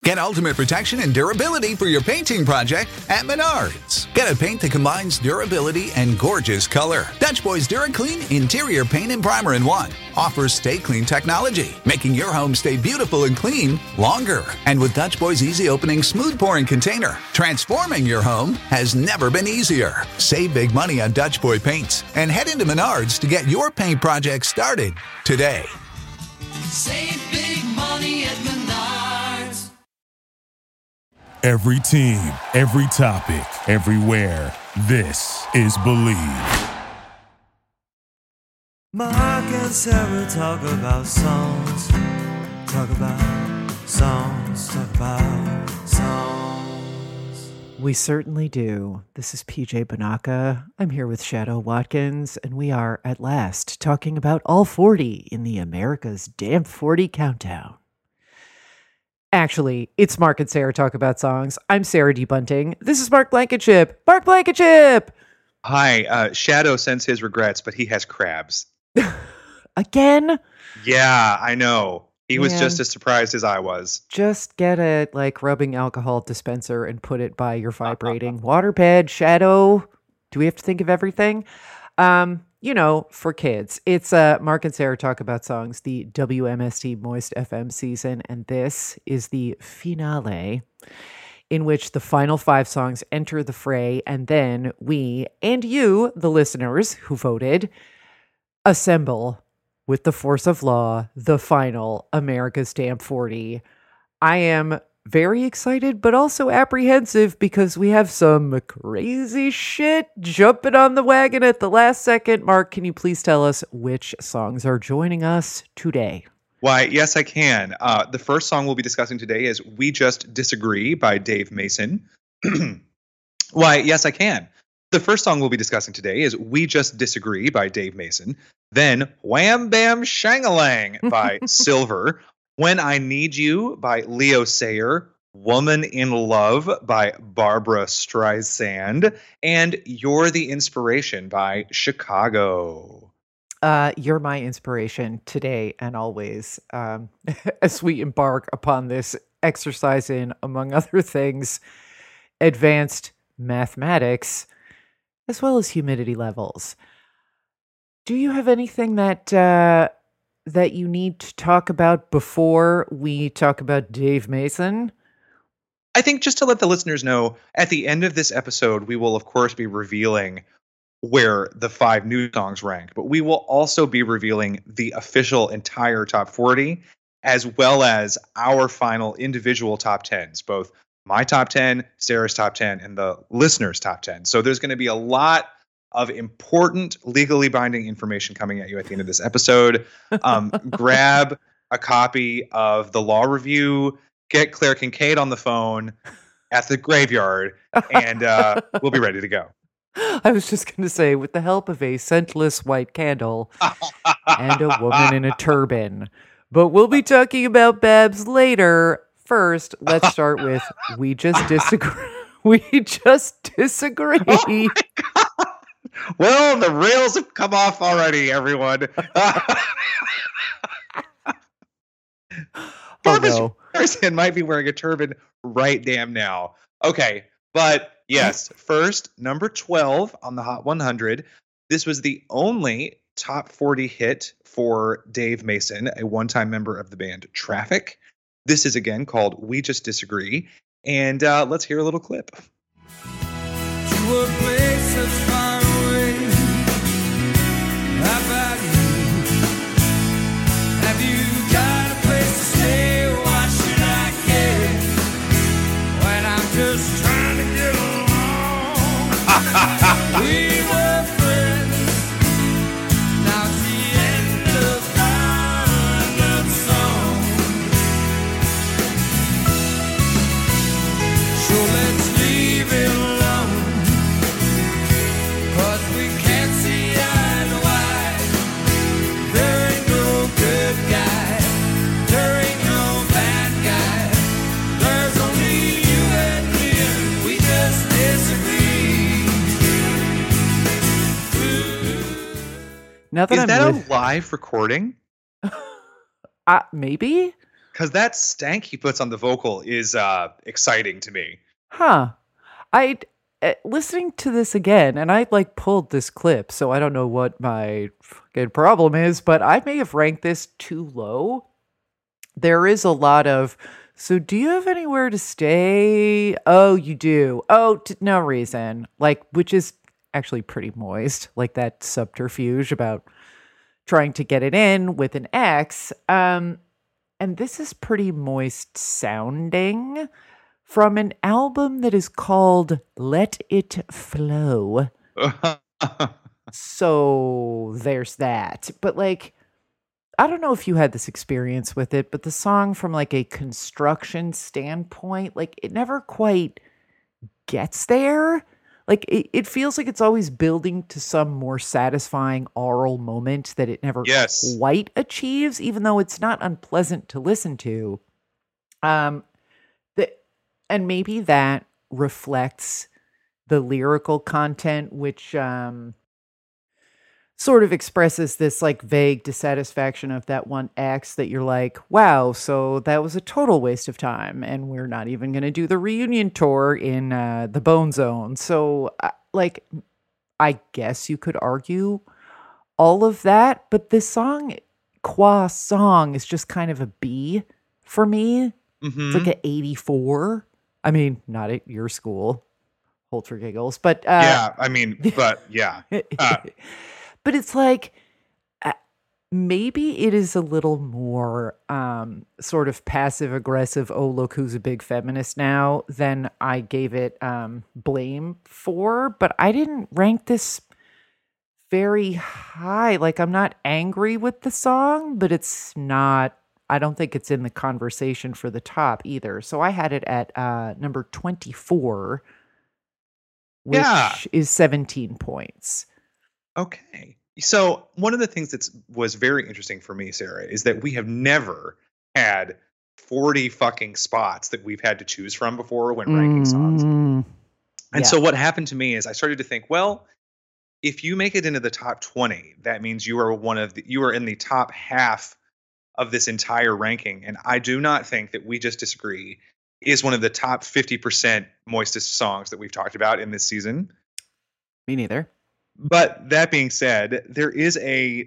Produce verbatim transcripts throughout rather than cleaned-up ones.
Get ultimate protection and durability for your painting project at Menards. Get a paint that combines durability and gorgeous color. Dutch Boy's DuraClean Interior Paint and Primer in one offers Stay Clean technology, making your home stay beautiful and clean longer. And with Dutch Boy's easy opening, smooth pouring container, transforming your home has never been easier. Save big money on Dutch Boy paints and head into Menards to get your paint project started today. Save big money at Menards. Every team, every topic, everywhere. This is Believe. Mark and Sarah talk about songs. Talk about songs. Talk about songs. We certainly do. This is P J Banaka. I'm here with Shadow Watkins, and we are at last talking about all forty in the America's Damn forty Countdown. Actually, it's Mark and Sarah Talk About Songs. I'm Sarah D. Bunting. This is Mark Blankenship. Mark Blankenship! Hi, uh, Shadow sends his regrets, but he has crabs. Again? Yeah, I know. He was Man. just as surprised as I was. Just get a, like, rubbing alcohol dispenser and put it by your vibrating waterbed. Shadow, do we have to think of everything? Um... You know, for kids, it's uh, Mark and Sarah Talk About Songs, the W M S T Moist F M season, and this is the finale in which the final five songs enter the fray, and then we and you, the listeners who voted, assemble with the force of law the final America's Damn forty. I am very excited, but also apprehensive because we have some crazy shit jumping on the wagon at the last second. Mark, can you please tell us which songs are joining us today? Why, yes, I can. Uh, the first song we'll be discussing today is We Just Disagree by Dave Mason. Why, yes, I can. The first song we'll be discussing today is We Just Disagree by Dave Mason. Then Wham Bam Shangalang by Silver. When I Need You by Leo Sayer, Woman in Love by Barbara Streisand, and You're the Inspiration by Chicago. Uh, you're my inspiration today and always, um, as we embark upon this exercise in, among other things, advanced mathematics, as well as humidity levels. Do you have anything that... Uh, that you need to talk about before we talk about Dave Mason? I think just to let the listeners know, at the end of this episode, we will, of course, be revealing where the five new songs rank, but we will also be revealing the official entire top forty, as well as our final individual top tens, both my top ten, Sarah's top ten, and the listeners' top ten. So there's going to be a lot of important legally binding information coming at you at the end of this episode. Um, grab a copy of the Law Review, get Claire Kincaid on the phone at the graveyard, and uh, we'll be ready to go. I was just going to say, with the help of a scentless white candle and a woman in a turban. But we'll be talking about Babs later. First, let's start with We Just Disagree. We Just Disagree. Oh my God. Well, the rails have come off already, everyone. Barbara no. Streisand might be wearing a turban right damn now. Okay, but yes, first, number twelve on the Hot one hundred. This was the only top forty hit for Dave Mason, a one-time member of the band Traffic. This is, again, called We Just Disagree. And uh, let's hear a little clip. To a place that's far away. How about you? Have you got a place to stay? Why should I care when I'm just trying to get along? We were friends. Now it's the end of our love song. So let's leave it alone. Cause we can't see eye to eye. There ain't no good guy. There ain't no bad guy. There's only you and me, and we just disagree. Now that Is I'm that with, a live recording? uh, maybe? because that stank he puts on the vocal is uh, exciting to me. Huh. I uh, listening to this again, and I like pulled this clip, so I don't know what my fucking problem is, but I may have ranked this too low. There is a lot of, so do you have anywhere to stay? Oh, you do. Oh, t- no reason. Like, which is actually pretty moist, like that subterfuge about trying to get it in with an X. Um, and this is pretty moist sounding from an album that is called Let It Flow. So there's that. But like, I don't know if you had this experience with it, but the song from like a construction standpoint, like it never quite gets there. Like it, it feels like it's always building to some more satisfying aural moment that it never Yes. quite achieves, even though it's not unpleasant to listen to. Um, the, and maybe that reflects the lyrical content, which um, sort of expresses this like vague dissatisfaction of that one X that you're like, wow, so that was a total waste of time, and we're not even going to do the reunion tour in uh, the Bone Zone. So, uh, like, I guess you could argue all of that, but this song, qua song, is just kind of a B for me. Mhm. It's like an eighty-four. I mean, not at your school, hold for giggles, but uh, yeah, I mean, but yeah. Uh, but it's like uh, maybe it is a little more um, sort of passive aggressive. Oh, look who's a big feminist now than I gave it um, blame for. But I didn't rank this very high. Like, I'm not angry with the song, but it's not. I don't think it's in the conversation for the top either. So I had it at uh, number twenty-four, which Yeah. is seventeen points. Okay. So one of the things that was very interesting for me, Sarah, is that we have never had forty fucking spots that we've had to choose from before when ranking songs. Mm, And yeah. so what happened to me is I started to think, well, if you make it into the top twenty, that means you are one of the, you are in the top half of this entire ranking. And I do not think that We Just Disagree is one of the top fifty percent moistest songs that we've talked about in this season. Me neither. But that being said, there is a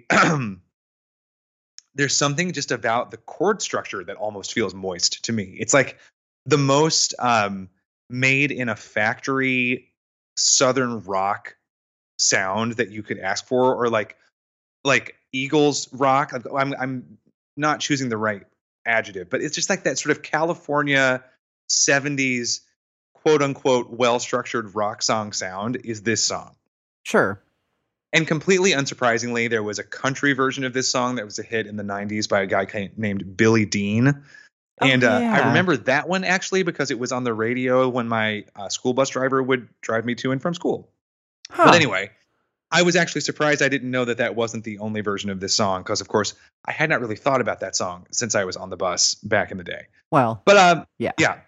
there's something just about the chord structure that almost feels moist to me. It's like the most um, made in a factory southern rock sound that you could ask for, or like like Eagles rock. I'm I'm not choosing the right adjective, but it's just like that sort of California seventies quote unquote well structured rock song sound is this song. Sure. And completely unsurprisingly, there was a country version of this song that was a hit in the nineties by a guy ca- named Billy Dean. Oh, And uh, yeah. I remember that one actually because it was on the radio when my uh, school bus driver would drive me to and from school. Huh. But anyway, I was actually surprised I didn't know that that wasn't the only version of this song because, of course, I had not really thought about that song since I was on the bus back in the day. Well, But um, yeah. yeah,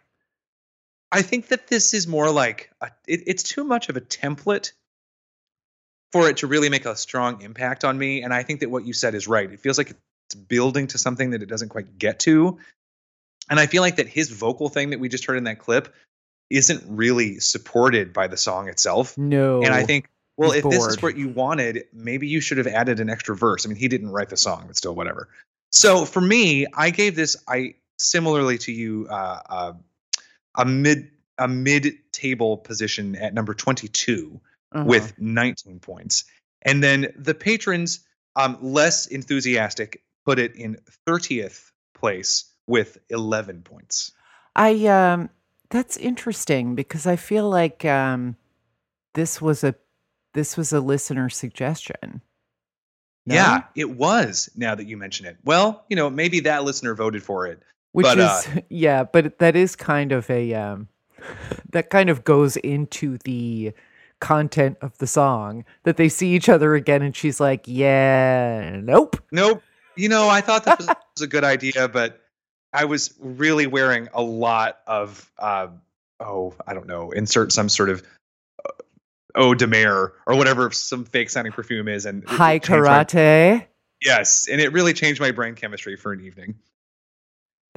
I think that this is more like a, it, it's too much of a template for it to really make a strong impact on me. And I think that what you said is right. It feels like it's building to something that it doesn't quite get to. And I feel like that his vocal thing that we just heard in that clip isn't really supported by the song itself. No. And I think, well, He's if this is bored. what you wanted, maybe you should have added an extra verse. I mean, he didn't write the song, but still, whatever. So for me, I gave this, I similarly to you, uh, uh, a mid a mid table position at number twenty-two Uh-huh. with nineteen points, and then the patrons, um, less enthusiastic, put it in thirtieth place with eleven points. I um that's interesting because I feel like um this was a this was a listener suggestion. No? Yeah, it was. Now that you mention it, well, you know, maybe that listener voted for it. Which But, is uh, yeah, but that is kind of a um that kind of goes into the content of the song that they see each other again and she's like, yeah, nope. Nope. You know, I thought that was, was a good idea, but I was really wearing a lot of, uh, oh, I don't know, insert some sort of uh, eau de mer or whatever some fake sounding perfume is. And it- it High changed my- karate. yes. And it really changed my brain chemistry for an evening.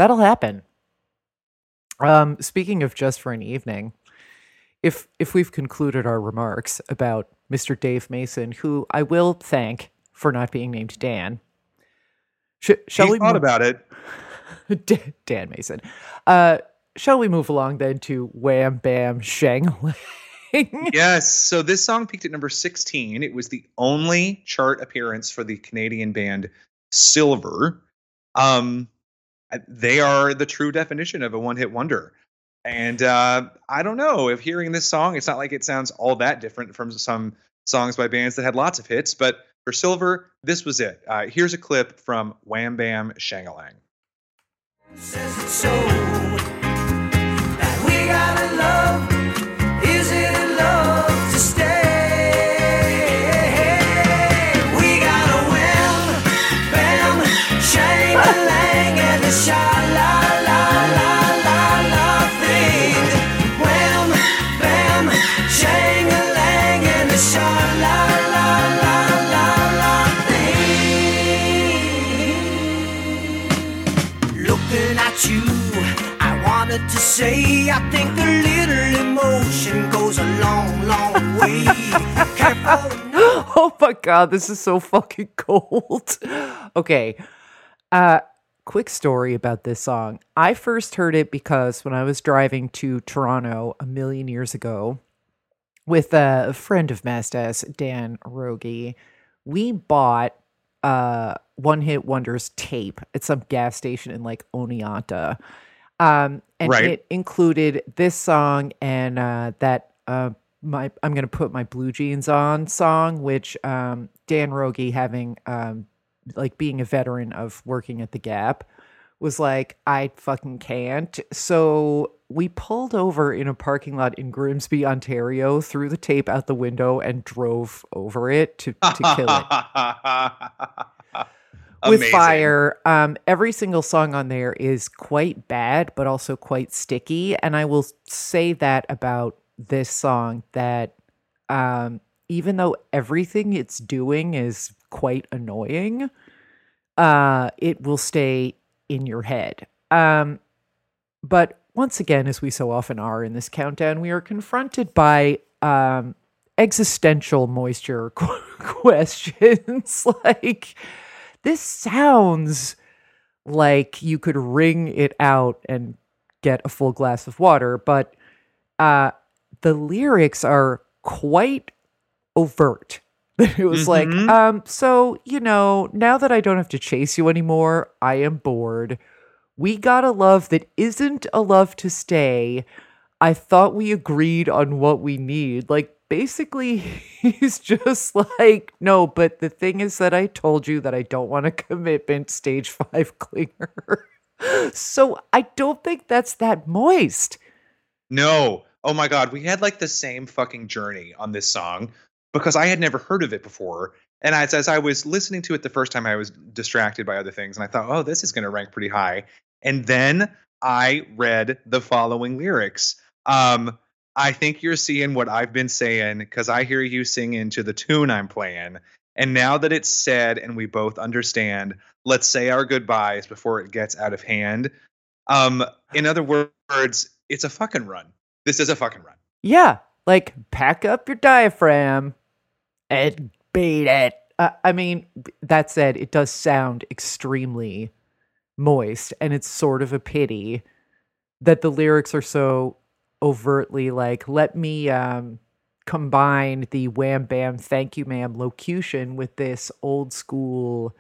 That'll happen. Um, speaking of just for an evening, if if we've concluded our remarks about Mister Dave Mason, who I will thank for not being named Dan, sh- shall he we thought mo- about it. Dan, Dan Mason? Uh, shall we move along then to Wham Bam Shang-a-Lang? Yes. So this song peaked at number sixteen. It was the only chart appearance for the Canadian band Silver. Um, they are the true definition of a one-hit wonder. And uh, I don't know if hearing this song, it's not like it sounds all that different from some songs by bands that had lots of hits. But for Silver, this was it. Uh, here's a clip from Wham Bam Shang-a-Lang. Says it's so that we gotta love. Is it love to stay? We got a wham, bam, shang-a-lang, and a sha-la-la-la-la-la thing. Wham, bam, shang-a-lang, and a sha-la-la-la-la-la thing. Looking at you, I wanted to say, I think a little emotion goes a long, long way. Careful. Oh my god, this is so fucking cold. Okay. Uh quick story about this song. I first heard it because when I was driving to Toronto a million years ago with a friend of Mastas, Dan Rogie, we bought uh One Hit Wonders tape at some gas station in like Oneonta. Um and Right. it included this song and uh that uh my I'm gonna put my blue jeans on song, which um Dan Rogie, having um like being a veteran of working at the Gap, was like, I fucking can't. So we pulled over in a parking lot in Grimsby, Ontario, threw the tape out the window and drove over it to, to kill it. With Amazing. Fire, um, every single song on there is quite bad, but also quite sticky. And I will say that about this song, that um, even though everything it's doing is quite annoying, uh, it will stay in your head. Um, but once again, as we so often are in this countdown, we are confronted by um, existential moisture questions. Like, this sounds like you could wring it out and get a full glass of water, but uh, the lyrics are quite overt. It was Mhm. like, um, so, you know, now that I don't have to chase you anymore, I am bored. We got a love that isn't a love to stay. I thought we agreed on what we need. Like, basically, he's just like, no, but the thing is that I told you that I don't want a commitment, stage five clinger. So I don't think that's that moist. No. Oh my God. We had like the same fucking journey on this song because I had never heard of it before. And as, as I was listening to it the first time, I was distracted by other things. And I thought, oh, this is going to rank pretty high. And then I read the following lyrics. Um, I think you're seeing what I've been saying because I hear you singing to the tune I'm playing. And now that it's said and we both understand, let's say our goodbyes before it gets out of hand. Um, in other words, it's a fucking run. This is a fucking run. Yeah, like, pack up your diaphragm and beat it. Uh, I mean, that said, it does sound extremely moist, and it's sort of a pity that the lyrics are so overtly like, let me um, combine the wham bam thank you ma'am locution with this old school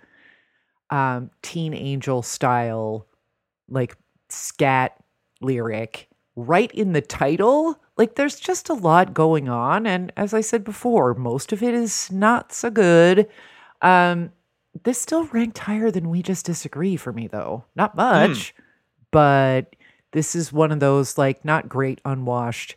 um, Teen Angel style, like, scat lyric right in the title. Like, there's just a lot going on, and as I said before, most of it is not so good. Um, this still ranked higher than We Just Disagree for me, though. Not much, but this is one of those, like, not great unwashed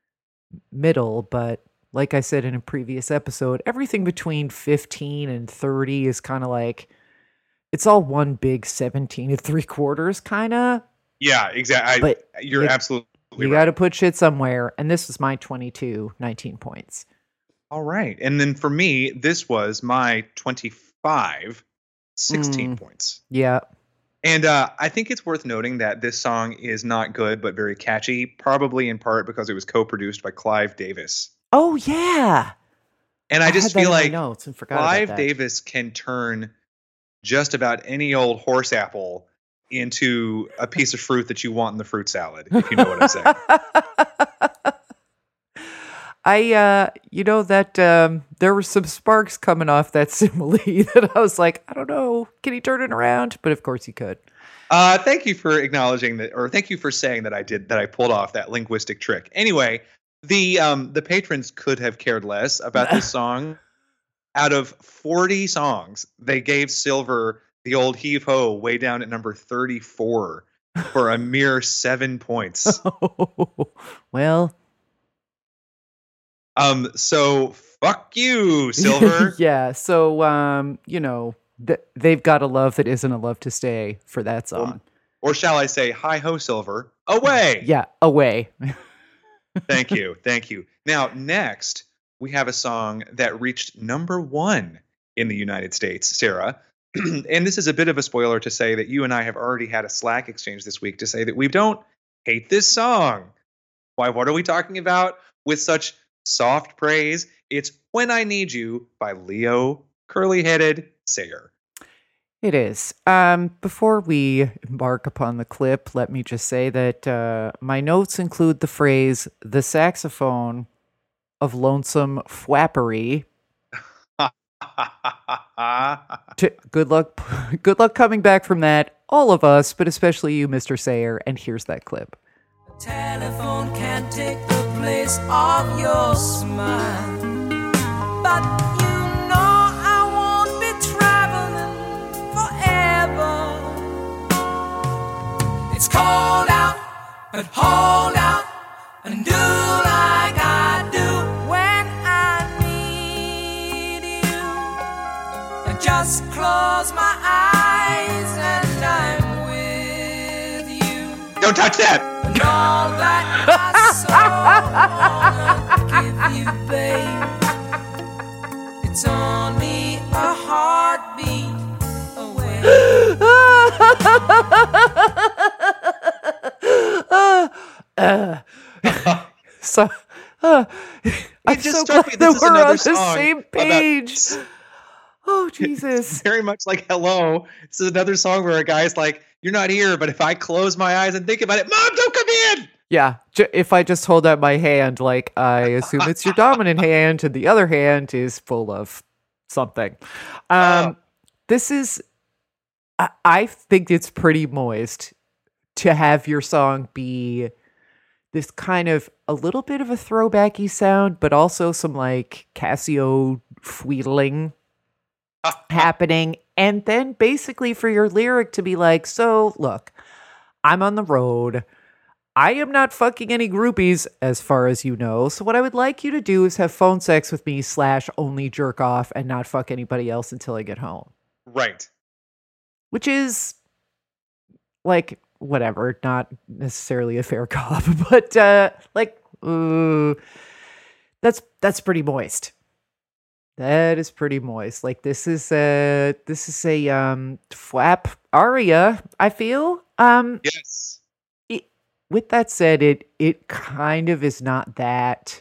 middle, but like I said in a previous episode, everything between fifteen and thirty is kind of like, it's all one big seventeen and three quarters kind of. Yeah, exactly. But You're you- absolutely You right. got to put shit somewhere, and this was my twenty-two, nineteen points. All right. And then for me, this was my twenty-five, sixteen Mm. points. Yeah. And uh, I think it's worth noting that this song is not good, but very catchy, probably in part because it was co-produced by Clive Davis. Oh, yeah. And I just had that feel in my like notes and forgot about Clive that. Davis can turn just about any old horse apple into a piece of fruit that you want in the fruit salad, if you know what I'm saying. I, uh, you know, that um, there were some sparks coming off that simile that I was like, I don't know, can he turn it around? But of course he could. Uh, thank you for acknowledging that, or thank you for saying that I did that. I pulled off that linguistic trick. Anyway, the um, the patrons could have cared less about this song. Out of forty songs, they gave Silver the old heave ho way down at number thirty-four for a mere seven points. Well. Um, so fuck you, Silver. Yeah. So, um, you know, th- they've got a love that isn't a love to stay for that song. Or, or shall I say, hi ho, Silver, away. Yeah, away. Thank you, thank you. Now, next we have a song that reached number one in the United States, Sarah. And this is a bit of a spoiler to say that you and I have already had a Slack exchange this week to say that we don't hate this song. Why? What are we talking about with such soft praise? It's When I Need You by Leo Curly-Headed Sayer. It is. Um, before we embark upon the clip, let me just say that uh, my notes include the phrase, the saxophone of lonesome fwappery. T- good luck. Good luck coming back from that, all of us, but especially you, Mister Sayer. And here's that clip. Telephone can't take the place of your smile, but you know I won't be traveling forever. It's cold out, but hold out and do like I do when I need you. I just close my eyes and I'm with you. Don't touch that. And all that I so wanna give you, babe, it's only a heartbeat away. uh, so, uh, I'm just so struck glad me that this is we're another on the song same about- page. Oh, Jesus. Very much like Hello. This is another song where a guy's like, you're not here, but if I close my eyes and think about it, Mom, don't come in. Yeah, j- if I just hold out my hand, like, I assume it's your dominant hand, and the other hand is full of something. Um, Oh. This is, I-, I think it's pretty moist to have your song be this kind of a little bit of a throwbacky sound, but also some like Casio wheedling happening. And then basically for your lyric to be like, so look, I'm on the road. I am not fucking any groupies, as far as you know. So what I would like you to do is have phone sex with me slash only jerk off and not fuck anybody else until I get home. Right. Which is like, whatever, not necessarily a fair cop, but uh, like, uh, that's that's pretty moist. That is pretty moist. Like this is a this is a um flap aria, I feel. Um Yes. it, with that said, it it kind of is not that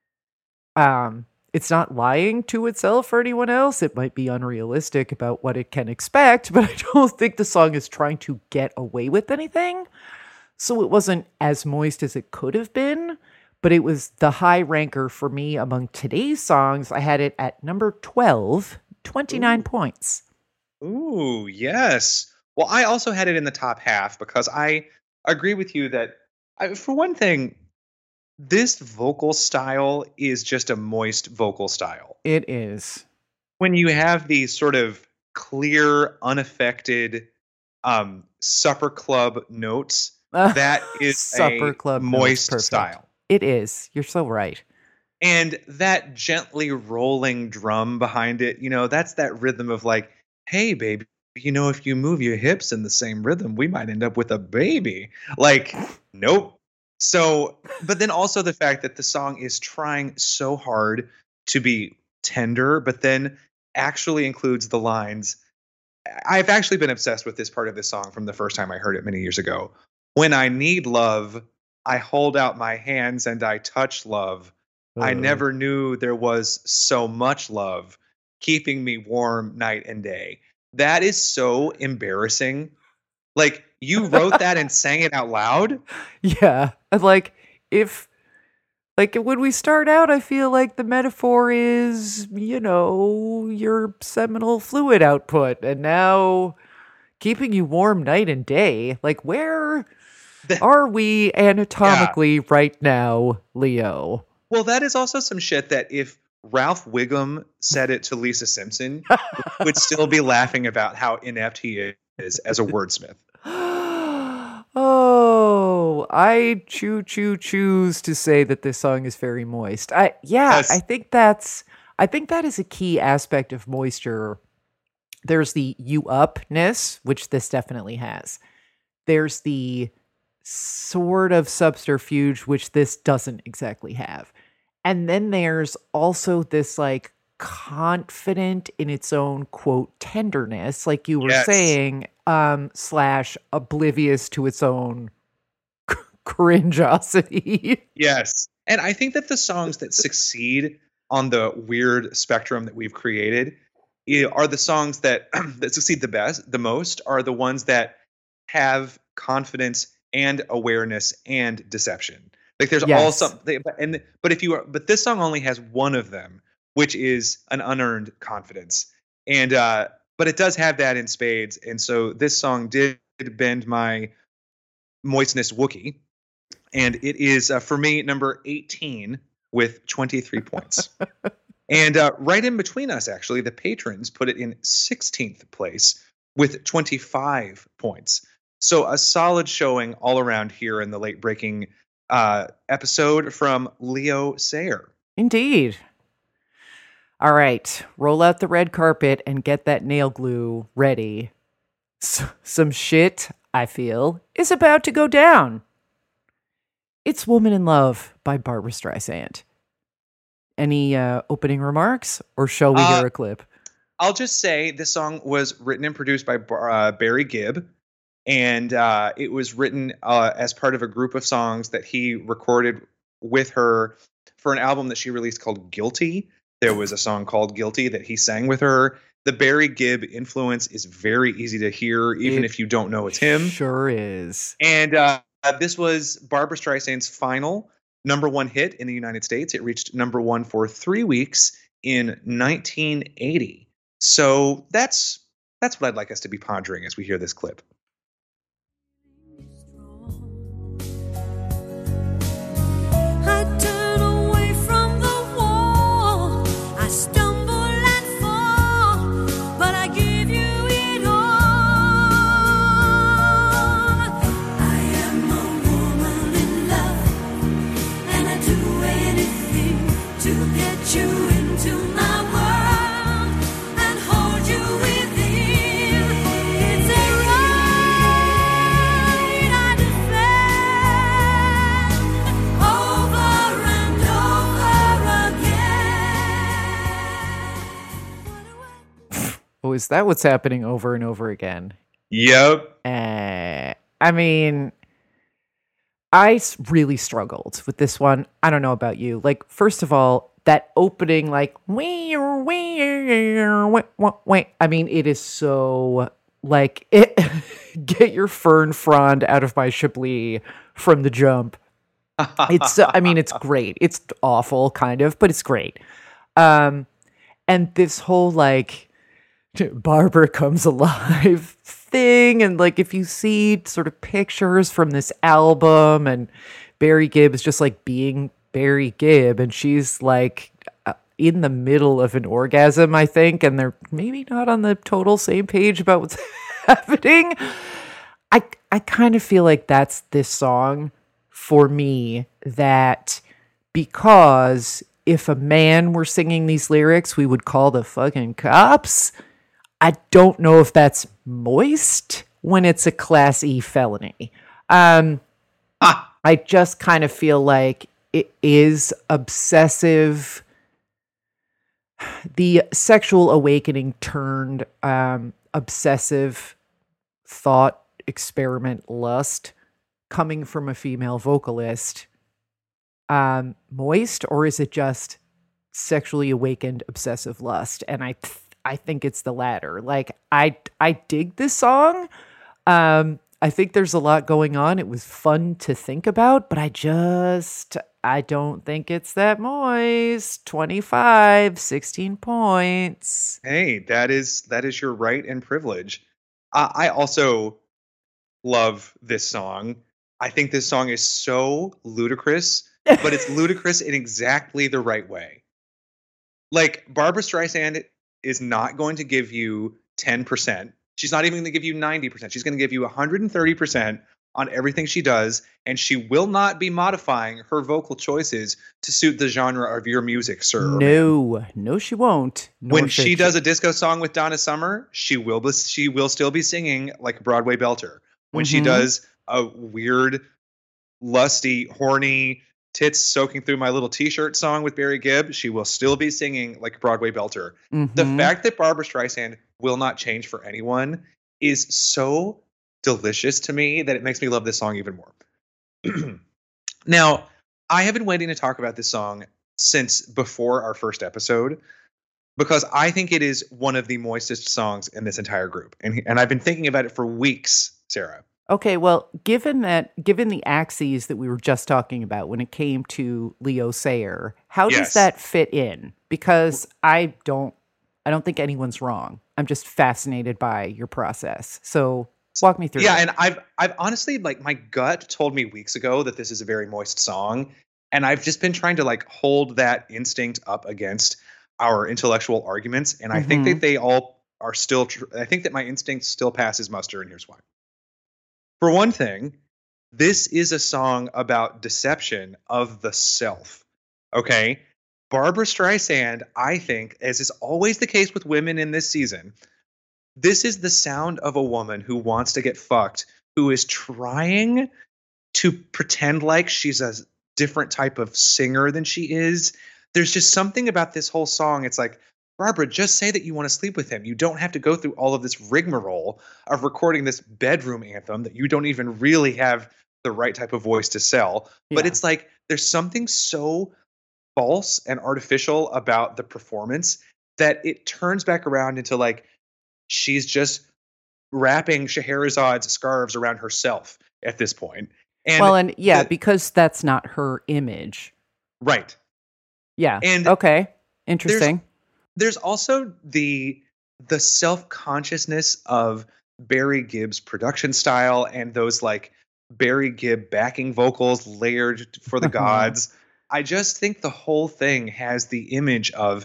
um it's not lying to itself or anyone else. It might be unrealistic about what it can expect, but I don't think the song is trying to get away with anything. So it wasn't as moist as it could have been, but it was the high ranker for me among today's songs. I had it at number twelve, twenty-nine Ooh. points. Ooh, yes. Well, I also had it in the top half because I agree with you that, I, for one thing, this vocal style is just a moist vocal style. It is. When you have these sort of clear, unaffected um, supper club notes, that is Supper a club notes, moist perfect. style. It is. You're so right. And that gently rolling drum behind it, you know, that's that rhythm of like, hey, baby, you know, if you move your hips in the same rhythm, we might end up with a baby. Like, nope. So, but then also the fact that the song is trying so hard to be tender, but then actually includes the lines, I've actually been obsessed with this part of this song from the first time I heard it many years ago. When I need love, I hold out my hands and I touch love. Oh. I never knew there was so much love keeping me warm night and day. That is so embarrassing. Like, you wrote that and sang it out loud? Yeah. And like, if, like, when we start out, I feel like the metaphor is, you know, your seminal fluid output. And now keeping you warm night and day. Like, where are we anatomically yeah. right now, Leo? Well, that is also some shit that if Ralph Wiggum said it to Lisa Simpson, would still be laughing about how inept he is as a wordsmith. Oh, I choo choo choose to say that this song is very moist. I yeah, yes. I think that's I think that is a key aspect of moisture. There's the you upness, which this definitely has. There's the sort of subterfuge, which this doesn't exactly have. And then there's also this like confident in its own quote tenderness, like you were yes. saying, um, slash oblivious to its own c- cringeosity. Yes. And I think that the songs that succeed on the weird spectrum that we've created are the songs that that succeed the best, the most, are the ones that have confidence and awareness and deception. Like there's yes. all something, and but if you are, but this song only has one of them, which is an unearned confidence, and uh, but it does have that in spades, and so this song did bend my moistness Wookiee, and it is uh, for me number eighteen with twenty-three points, and uh, right in between us, actually, the patrons put it in sixteenth place with twenty-five points. So a solid showing all around here in the late breaking uh, episode from Leo Sayer. Indeed. All right, roll out the red carpet and get that nail glue ready. S- some shit, I feel, is about to go down. It's Woman in Love by Barbra Streisand. Any uh, opening remarks, or shall we uh, hear a clip? I'll just say this song was written and produced by uh, Barry Gibb. And uh, it was written uh, as part of a group of songs that he recorded with her for an album that she released called Guilty. There was a song called Guilty that he sang with her. The Barry Gibb influence is very easy to hear, even it if you don't know it's him. Sure is. And uh, this was Barbra Streisand's final number one hit in the United States. It reached number one for three weeks in nineteen eighty. So that's that's what I'd like us to be pondering as we hear this clip. Oh, is that what's happening over and over again? Yep. Uh, I mean, I s- really struggled with this one. I don't know about you. Like, first of all, that opening, like, wee, wee, wee, wee, I mean, it is so, like, it, get your Fern Frond out of my Chablis from the jump. It's, I mean, it's great. It's awful, kind of, but it's great. Um, and this whole, like, Barbara comes alive thing, and like if you see sort of pictures from this album, and Barry Gibb is just like being Barry Gibb, and she's like uh, in the middle of an orgasm, I think, and they're maybe not on the total same page about what's happening. I I kind of feel like that's this song for me, that because if a man were singing these lyrics, we would call the fucking cops. I don't know if that's moist when it's a Class E felony. Um, ah. I just kind of feel like it is obsessive. The sexual awakening turned um, obsessive thought experiment lust coming from a female vocalist um, moist, or is it just sexually awakened obsessive lust? And I th- I think it's the latter. Like, I I dig this song. Um, I think there's a lot going on. It was fun to think about, but I just, I don't think it's that moist. twenty-five, sixteen points. Hey, that is that is your right and privilege. Uh, I also love this song. I think this song is so ludicrous, but it's ludicrous in exactly the right way. Like, Barbra Streisand is not going to give you ten percent. She's not even going to give you ninety percent. She's going to give you one hundred thirty percent on everything she does, and she will not be modifying her vocal choices to suit the genre of your music, sir. No, no, she won't. Nor When should she does a disco song with Donna Summer, she will be, she will still be singing like a Broadway belter. When she Mhm. does a weird, lusty, horny, tits soaking through my little t-shirt song with Barry Gibb, she will still be singing like a Broadway belter. The Mhm. fact that Barbra Streisand will not change for anyone is so delicious to me that it makes me love this song even more. Now, I have been waiting to talk about this song since before our first episode because I think it is one of the moistest songs in this entire group. And, and I've been thinking about it for weeks, Sarah. Okay, well, given that, given the axes that we were just talking about when it came to Leo Sayer, how Yes. does that fit in? Because I don't, I don't think anyone's wrong. I'm just fascinated by your process. So walk me through. Yeah, it. and I've I've honestly, like, my gut told me weeks ago that this is a very moist song, and I've just been trying to like hold that instinct up against our intellectual arguments, and I think Mhm. that they all are still tr- I think that my instinct still passes muster, and here's why. For one thing, this is a song about deception of the self. Okay? Barbra Streisand, I think, as is always the case with women in this season, this is the sound of a woman who wants to get fucked, who is trying to pretend like she's a different type of singer than she is. There's just something about this whole song. It's like, Barbara, just say that you want to sleep with him. You don't have to go through all of this rigmarole of recording this bedroom anthem that you don't even really have the right type of voice to sell. But Yeah. it's like, there's something so false and artificial about the performance that it turns back around into like, she's just wrapping Scheherazad's scarves around herself at this point. And well, and yeah, the- because that's not her image. right. Yeah. And okay. Interesting. There's also the the self-consciousness of Barry Gibb's production style and those like Barry Gibb backing vocals layered for the Mhm. gods. I just think the whole thing has the image of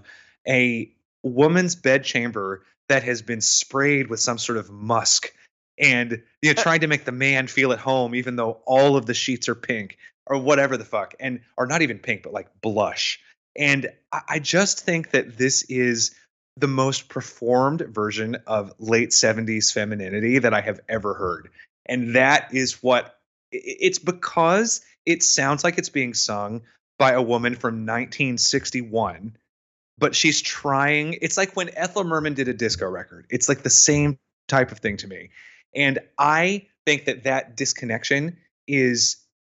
a woman's bedchamber that has been sprayed with some sort of musk and you know trying to make the man feel at home even though all of the sheets are pink or whatever the fuck and are not even pink but like blush. And I I just think that this is the most performed version of late seventies femininity that I have ever heard. And that is what i- it's because it sounds like it's being sung by a woman from nineteen sixty-one, but she's trying. It's like when Ethel Merman did a disco record. It's like the same type of thing to me. And I think that that disconnection is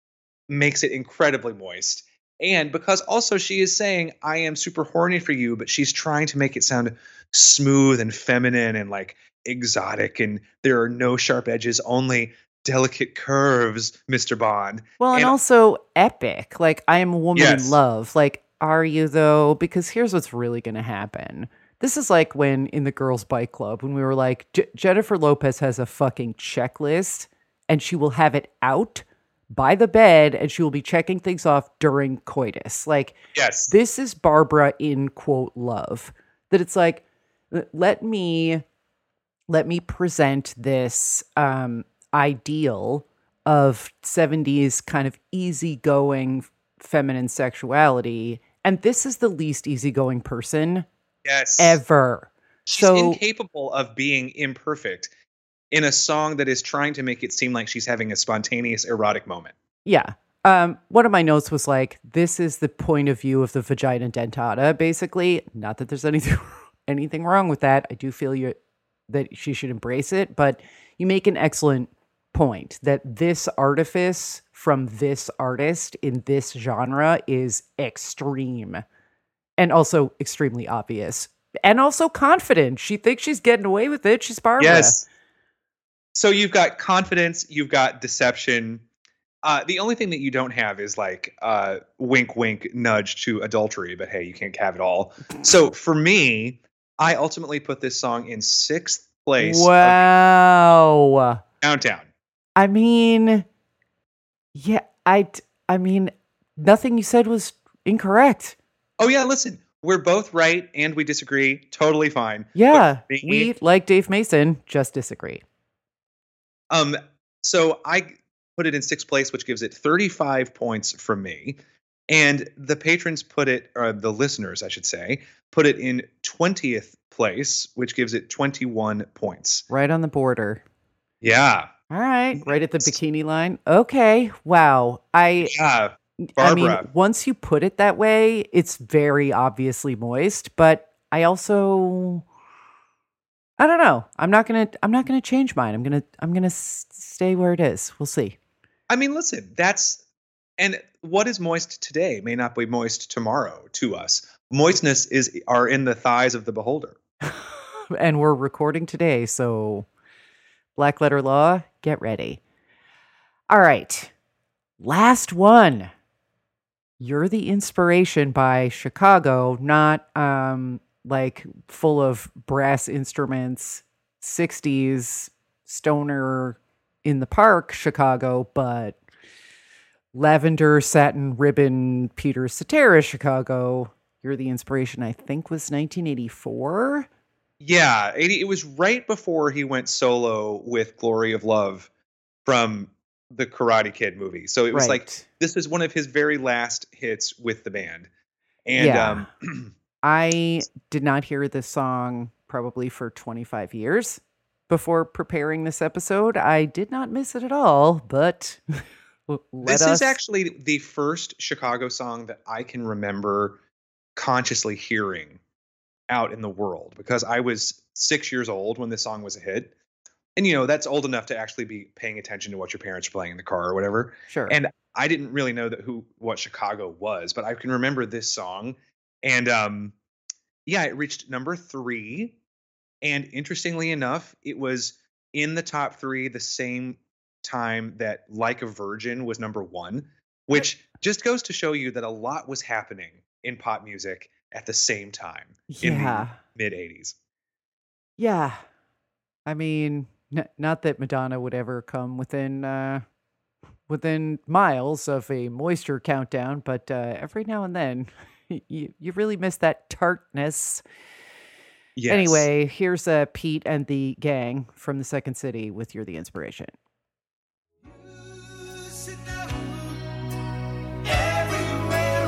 makes it incredibly moist. And because also she is saying, I am super horny for you, but she's trying to make it sound smooth and feminine and like exotic. And there are no sharp edges, only delicate curves, Mister Bond. Well, and, And- also epic. Like, I am a woman Yes. in love. Like, are you though? Because here's what's really going to happen. This is like when in the Girls Bike Club, when we were like, J- Jennifer Lopez has a fucking checklist and she will have it out by the bed and she will be checking things off during coitus. Like, Yes. this is Barbara in quote love. That it's like, l- let me let me present this um ideal of seventies kind of easygoing feminine sexuality, and this is the least easygoing person Yes. ever. She's so incapable of being imperfect in a song that is trying to make it seem like she's having a spontaneous erotic moment. yeah. Um, one of my notes was like, this is the point of view of the vagina dentata, basically. Not that there's anything anything wrong with that. I do feel you that she should embrace it. But you make an excellent point that this artifice from this artist in this genre is extreme and also extremely obvious and also confident. She thinks she's getting away with it. She's Barbara. Yes. So you've got confidence, you've got deception. Uh, the only thing that you don't have is like uh, wink, wink, nudge to adultery. But hey, you can't have it all. So for me, I ultimately put this song in sixth place. Wow. Countdown. I mean, yeah, I, I mean, nothing you said was incorrect. Oh, yeah, listen, we're both right and we disagree. Totally fine. Yeah, But me- we, like Dave Mason, just disagree. Um, so I put it in sixth place, which gives it thirty-five points from me. And the patrons put it, or the listeners, I should say, put it in twentieth place, which gives it twenty-one points. Right on the border. Yeah. All right, right at the bikini line. Okay, wow. I, Yeah. I mean, Barbara. once you put it that way, it's very obviously moist. But I also, I don't know. I'm not gonna. I'm not gonna change mine. I'm gonna. I'm gonna s- stay where it is. We'll see. I mean, listen, that's, and what is moist today may not be moist tomorrow to us. Moistness is are in the thighs of the beholder. And we're recording today, so Black Letter Law, get ready. All right. Last one. You're the Inspiration by Chicago, not um like full of brass instruments, sixties stoner in the park Chicago, but lavender satin ribbon Peter Cetera Chicago. You're the Inspiration, I think, was nineteen eighty-four. Yeah, eighty, it was right before he went solo with Glory of Love from the Karate Kid movie. So it was like, Right. this is one of his very last hits with the band. And Yeah. um, I did not hear this song probably for twenty-five years before preparing this episode. I did not miss it at all, but let this us... is actually the first Chicago song that I can remember consciously hearing out in the world, because I was six years old when this song was a hit. And, you know, that's old enough to actually be paying attention to what your parents are playing in the car or whatever. Sure. And I didn't really know that who what Chicago was, but I can remember this song. And um, yeah, it reached number three. And interestingly enough, it was in the top three the same time that Like a Virgin was number one, which just goes to show you that a lot was happening in pop music at the same time in Yeah. the mid eighties. Yeah. I mean, n- not that Madonna would ever come within uh, within miles of a moisture countdown, but uh, every now and then you, you really miss that tartness. Yes. Anyway, here's uh, Pete and the gang from the Second City with You're the Inspiration. Everywhere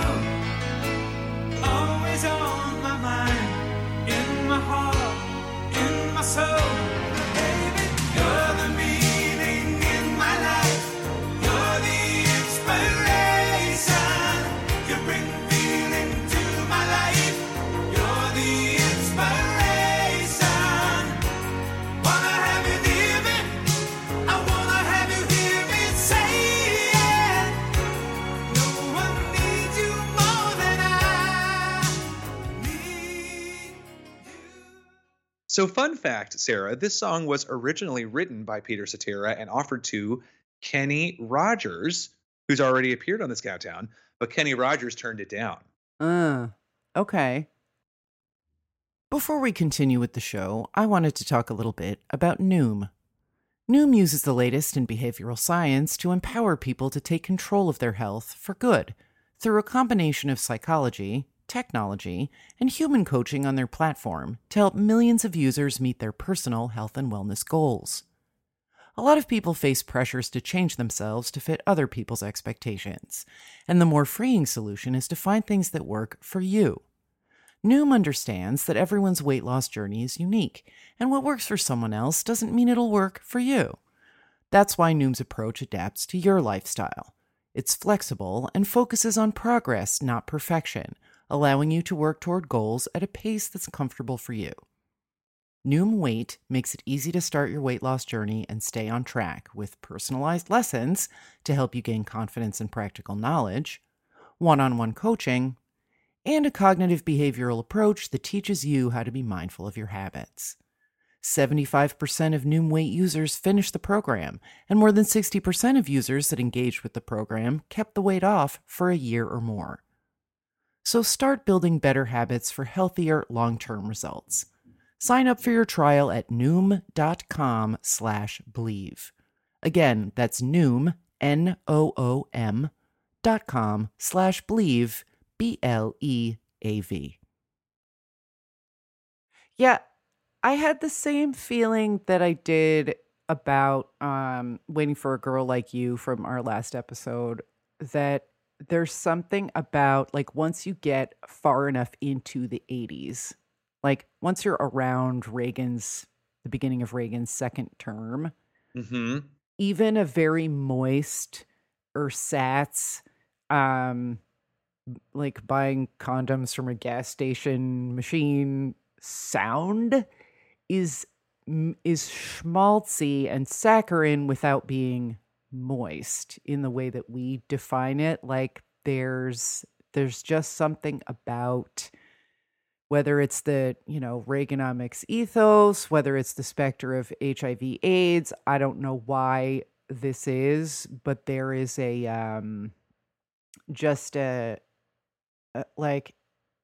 I go, always on my mind, in my heart, in my soul. Baby, you're the meaning in my life. You're the inspiration. You bring feeling to my life. You're the inspiration. Wanna have you near me? I wanna have you hear me say it. No one needs you more than I need you. So, fun fact, Sarah, this song was originally written by Peter Cetera and offered to Kenny Rogers, who's already appeared on this countdown, but Kenny Rogers turned it down. Uh, okay. Before we continue with the show, I wanted to talk a little bit about Noom. Noom uses the latest in behavioral science to empower people to take control of their health for good through a combination of psychology, technology, and human coaching on their platform to help millions of users meet their personal health and wellness goals. A lot of people face pressures to change themselves to fit other people's expectations, and the more freeing solution is to find things that work for you. Noom understands that everyone's weight loss journey is unique, and what works for someone else doesn't mean it'll work for you. That's why Noom's approach adapts to your lifestyle. It's flexible and focuses on progress, not perfection, allowing you to work toward goals at a pace that's comfortable for you. Noom Weight makes it easy to start your weight loss journey and stay on track with personalized lessons to help you gain confidence and practical knowledge, one-on-one coaching, and a cognitive behavioral approach that teaches you how to be mindful of your habits. seventy-five percent of Noom Weight users finished the program, and more than sixty percent of users that engaged with the program kept the weight off for a year or more. So start building better habits for healthier, long-term results. Sign up for your trial at noom.com slash believe. Again, that's Noom, N O O M, dot com slash believe, B L E A V. Yeah, I had the same feeling that I did about um, Waiting for a Girl Like You from our last episode, that there's something about, like, once you get far enough into the eighties, like once you're around Reagan's, the beginning of Reagan's second term, Mm-hmm. even a very moist ersatz, um, like buying condoms from a gas station machine sound is is schmaltzy and saccharine without being moist in the way that we define it. Like there's there's just something about, whether it's the, you know, Reaganomics ethos, whether it's the specter of H I V AIDS, I don't know why this is, but there is a um just a, a like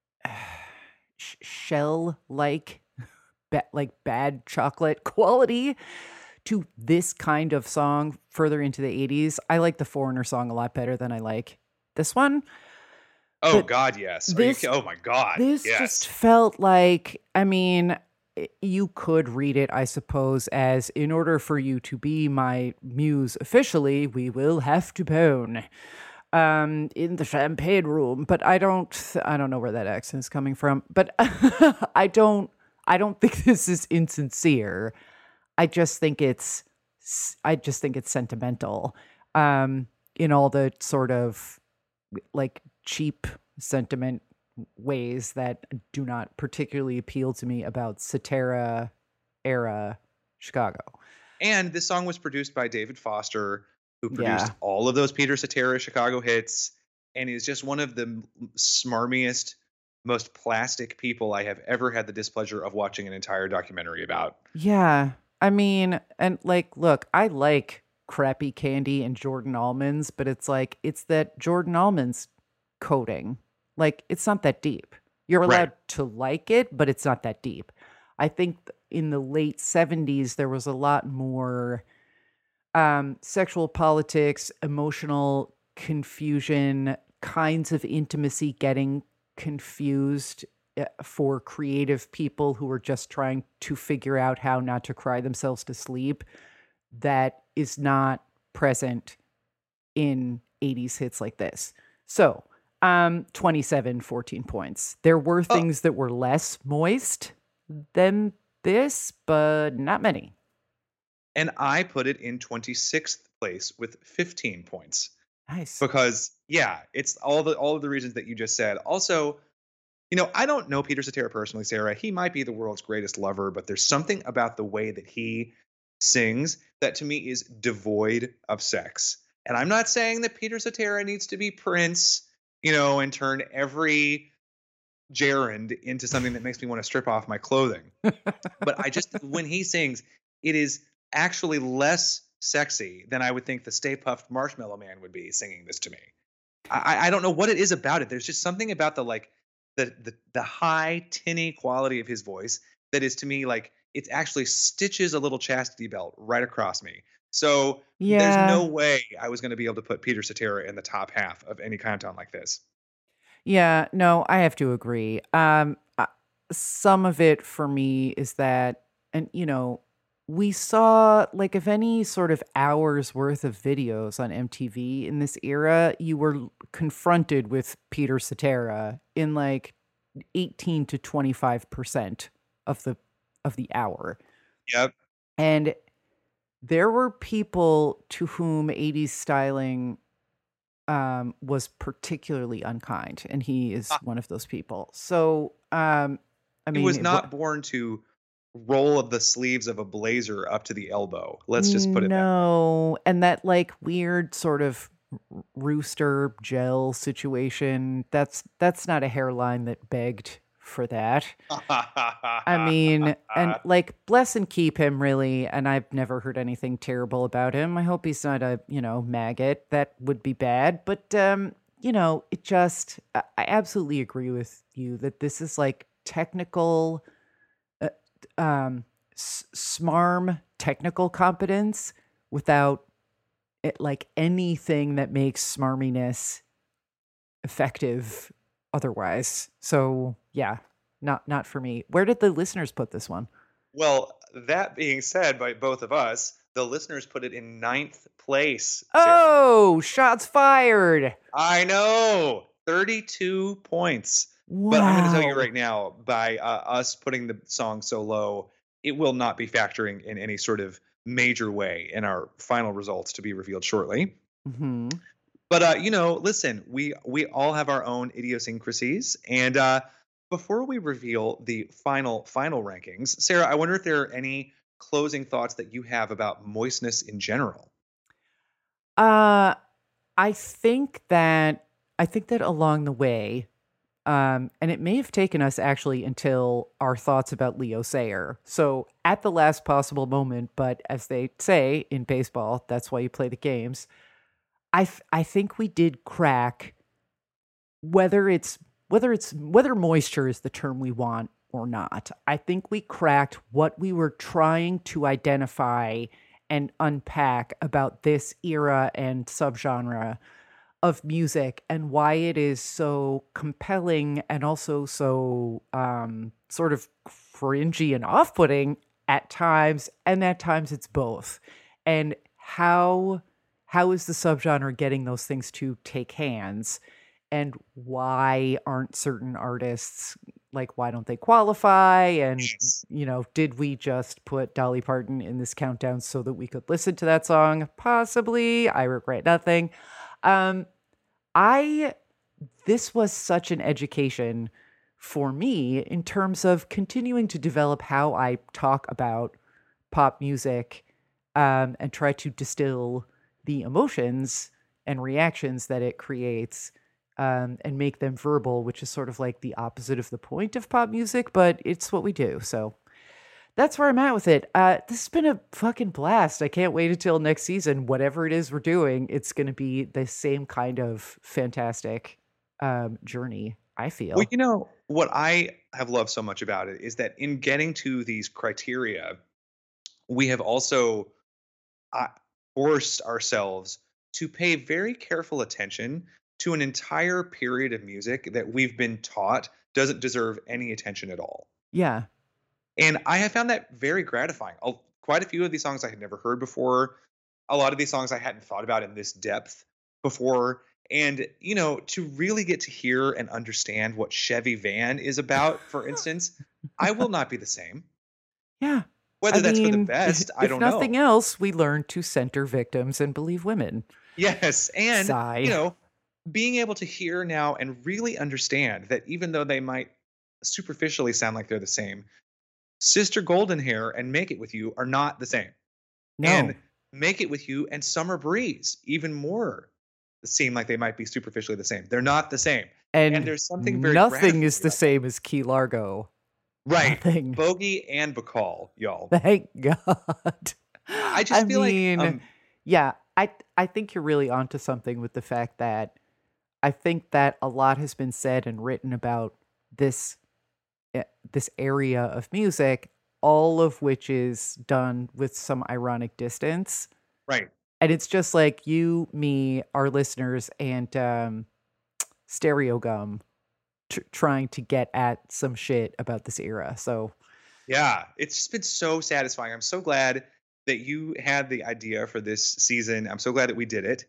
sh- shell like ba- like bad chocolate quality to this kind of song further into the eighties. I like the Foreigner song a lot better than I like this one. Oh But God, yes. Are this- you, ki- oh my God, This yes. just felt like, I mean, i- you could read it, I suppose, as, in order for you to be my muse officially, we will have to bone um, in the champagne room. But I don't, I don't know where that accent is coming from. But I don't, I don't think this is insincere. I just think it's, I just think it's sentimental, um, in all the sort of like cheap sentiment ways that do not particularly appeal to me about Cetera era Chicago. And this song was produced by David Foster, who produced Yeah. all of those Peter Cetera Chicago hits, and is just one of the m- smarmiest, most plastic people I have ever had the displeasure of watching an entire documentary about. Yeah. I mean, and like, look, I like crappy candy and Jordan almonds, but it's like, it's that Jordan almonds coating. Like, it's not that deep. You're allowed Right. to like it, but it's not that deep. I think th- in the late seventies, there was a lot more um, sexual politics, emotional confusion, kinds of intimacy getting confused uh, for creative people who are just trying to figure out how not to cry themselves to sleep. That is not present in eighties hits like this. So, um, twenty-seven, fourteen points. There were Oh. things that were less moist than this, but not many. And I put it in twenty-sixth place with fifteen points. Nice. Because yeah, it's all the all of the reasons that you just said. Also, you know, I don't know Peter Cetera personally, Sarah. He might be the world's greatest lover, but there's something about the way that he sings that to me is devoid of sex. And I'm not saying that Peter Cetera needs to be Prince, you know, and turn every gerund into something that makes me want to strip off my clothing. But I just, when he sings, it is actually less sexy than I would think the Stay Puft Marshmallow Man would be singing this to me. I, I don't know what it is about it. There's just something about the like the the the high tinny quality of his voice that is to me like it actually stitches a little chastity belt right across me. So Yeah. there's no way I was going to be able to put Peter Cetera in the top half of any countdown like this. Yeah, no, I have to agree. Um, uh, some of it for me is that, and you know, we saw like if any sort of hours worth of videos on M T V in this era, you were l- confronted with Peter Cetera in like eighteen to twenty-five percent of the of the hour. Yep. And there were people to whom eighties styling um, was particularly unkind, and he is Ah. one of those people. So, um, I He mean, was it- not born to roll of the sleeves of a blazer up to the elbow. Let's just put it that. No, and that like weird sort of r- rooster gel situation. That's that's not a hairline that begged for that. I mean, and like bless and keep him really, and I've never heard anything terrible about him. I hope he's not a, you know, maggot. That would be bad, but um, you know, it just I I absolutely agree with you that this is like technical uh, um s- smarm technical competence without it, like anything that makes smarminess effective otherwise. So yeah, not not for me. Where did the listeners put this one? Well, that being said by both of us, the listeners put it in ninth place. Sarah. Oh, shots fired. I know. thirty-two points. Wow. But I'm going to tell you right now, by uh, us putting the song so low, it will not be factoring in any sort of major way in our final results to be revealed shortly. Hmm. But uh, you know, listen, we we all have our own idiosyncrasies, and uh, before we reveal the final final rankings, Sarah, I wonder if there are any closing thoughts that you have about moistness in general. Uh, I think that I think that along the way, um, and it may have taken us actually until our thoughts about Leo Sayer. So at the last possible moment, but as they say in baseball, that's why you play the games. I th- I think we did crack whether it's whether it's whether moisture is the term we want or not. I think we cracked what we were trying to identify and unpack about this era and subgenre of music and why it is so compelling and also so um, sort of cringy and off-putting at times, and at times it's both. And how how is the subgenre getting those things to take hands? And why aren't certain artists, like, why don't they qualify? And, you know, did we just put Dolly Parton in this countdown so that we could listen to that song? Possibly. I regret nothing. Um, I, this was such an education for me in terms of continuing to develop how I talk about pop music um, and try to distill the emotions and reactions that it creates um, and make them verbal, which is sort of like the opposite of the point of pop music, but it's what we do. So that's where I'm at with it. Uh, this has been a fucking blast. I can't wait until next season. Whatever it is we're doing, it's going to be the same kind of fantastic um, journey, I feel. Well, you know, what I have loved so much about it is that in getting to these criteria, we have also uh, forced ourselves to pay very careful attention to an entire period of music that we've been taught doesn't deserve any attention at all. Yeah. And I have found that very gratifying. A- Quite a few of these songs I had never heard before. A lot of these songs I hadn't thought about in this depth before. And, you know, to really get to hear and understand what Chevy Van is about, for instance, I will not be the same. Yeah. Whether I that's for the mean, best, if, I don't If nothing know. else, we learn to center victims and believe women. Yes. And, Sigh. you know, being able to hear now and really understand that even though they might superficially sound like they're the same, Sister Golden Hair and Make It With You are not the same. No. And Make It With You and Summer Breeze even more seem like they might be superficially the same. They're not the same. and and there's something very nothing gratifying is the about same as Key Largo. Right. Nothing. Bogey and Bacall, y'all. Thank God. I just feel mean, like um, yeah, I I think you're really onto something with the fact that I think that a lot has been said and written about this eh, this area of music, all of which is done with some ironic distance. right. And it's just like you, me, our listeners, and um, Stereo Gum tr- trying to get at some shit about this era. So Yeah, it's just been so satisfying. I'm so glad that you had the idea for this season. I'm so glad that we did it.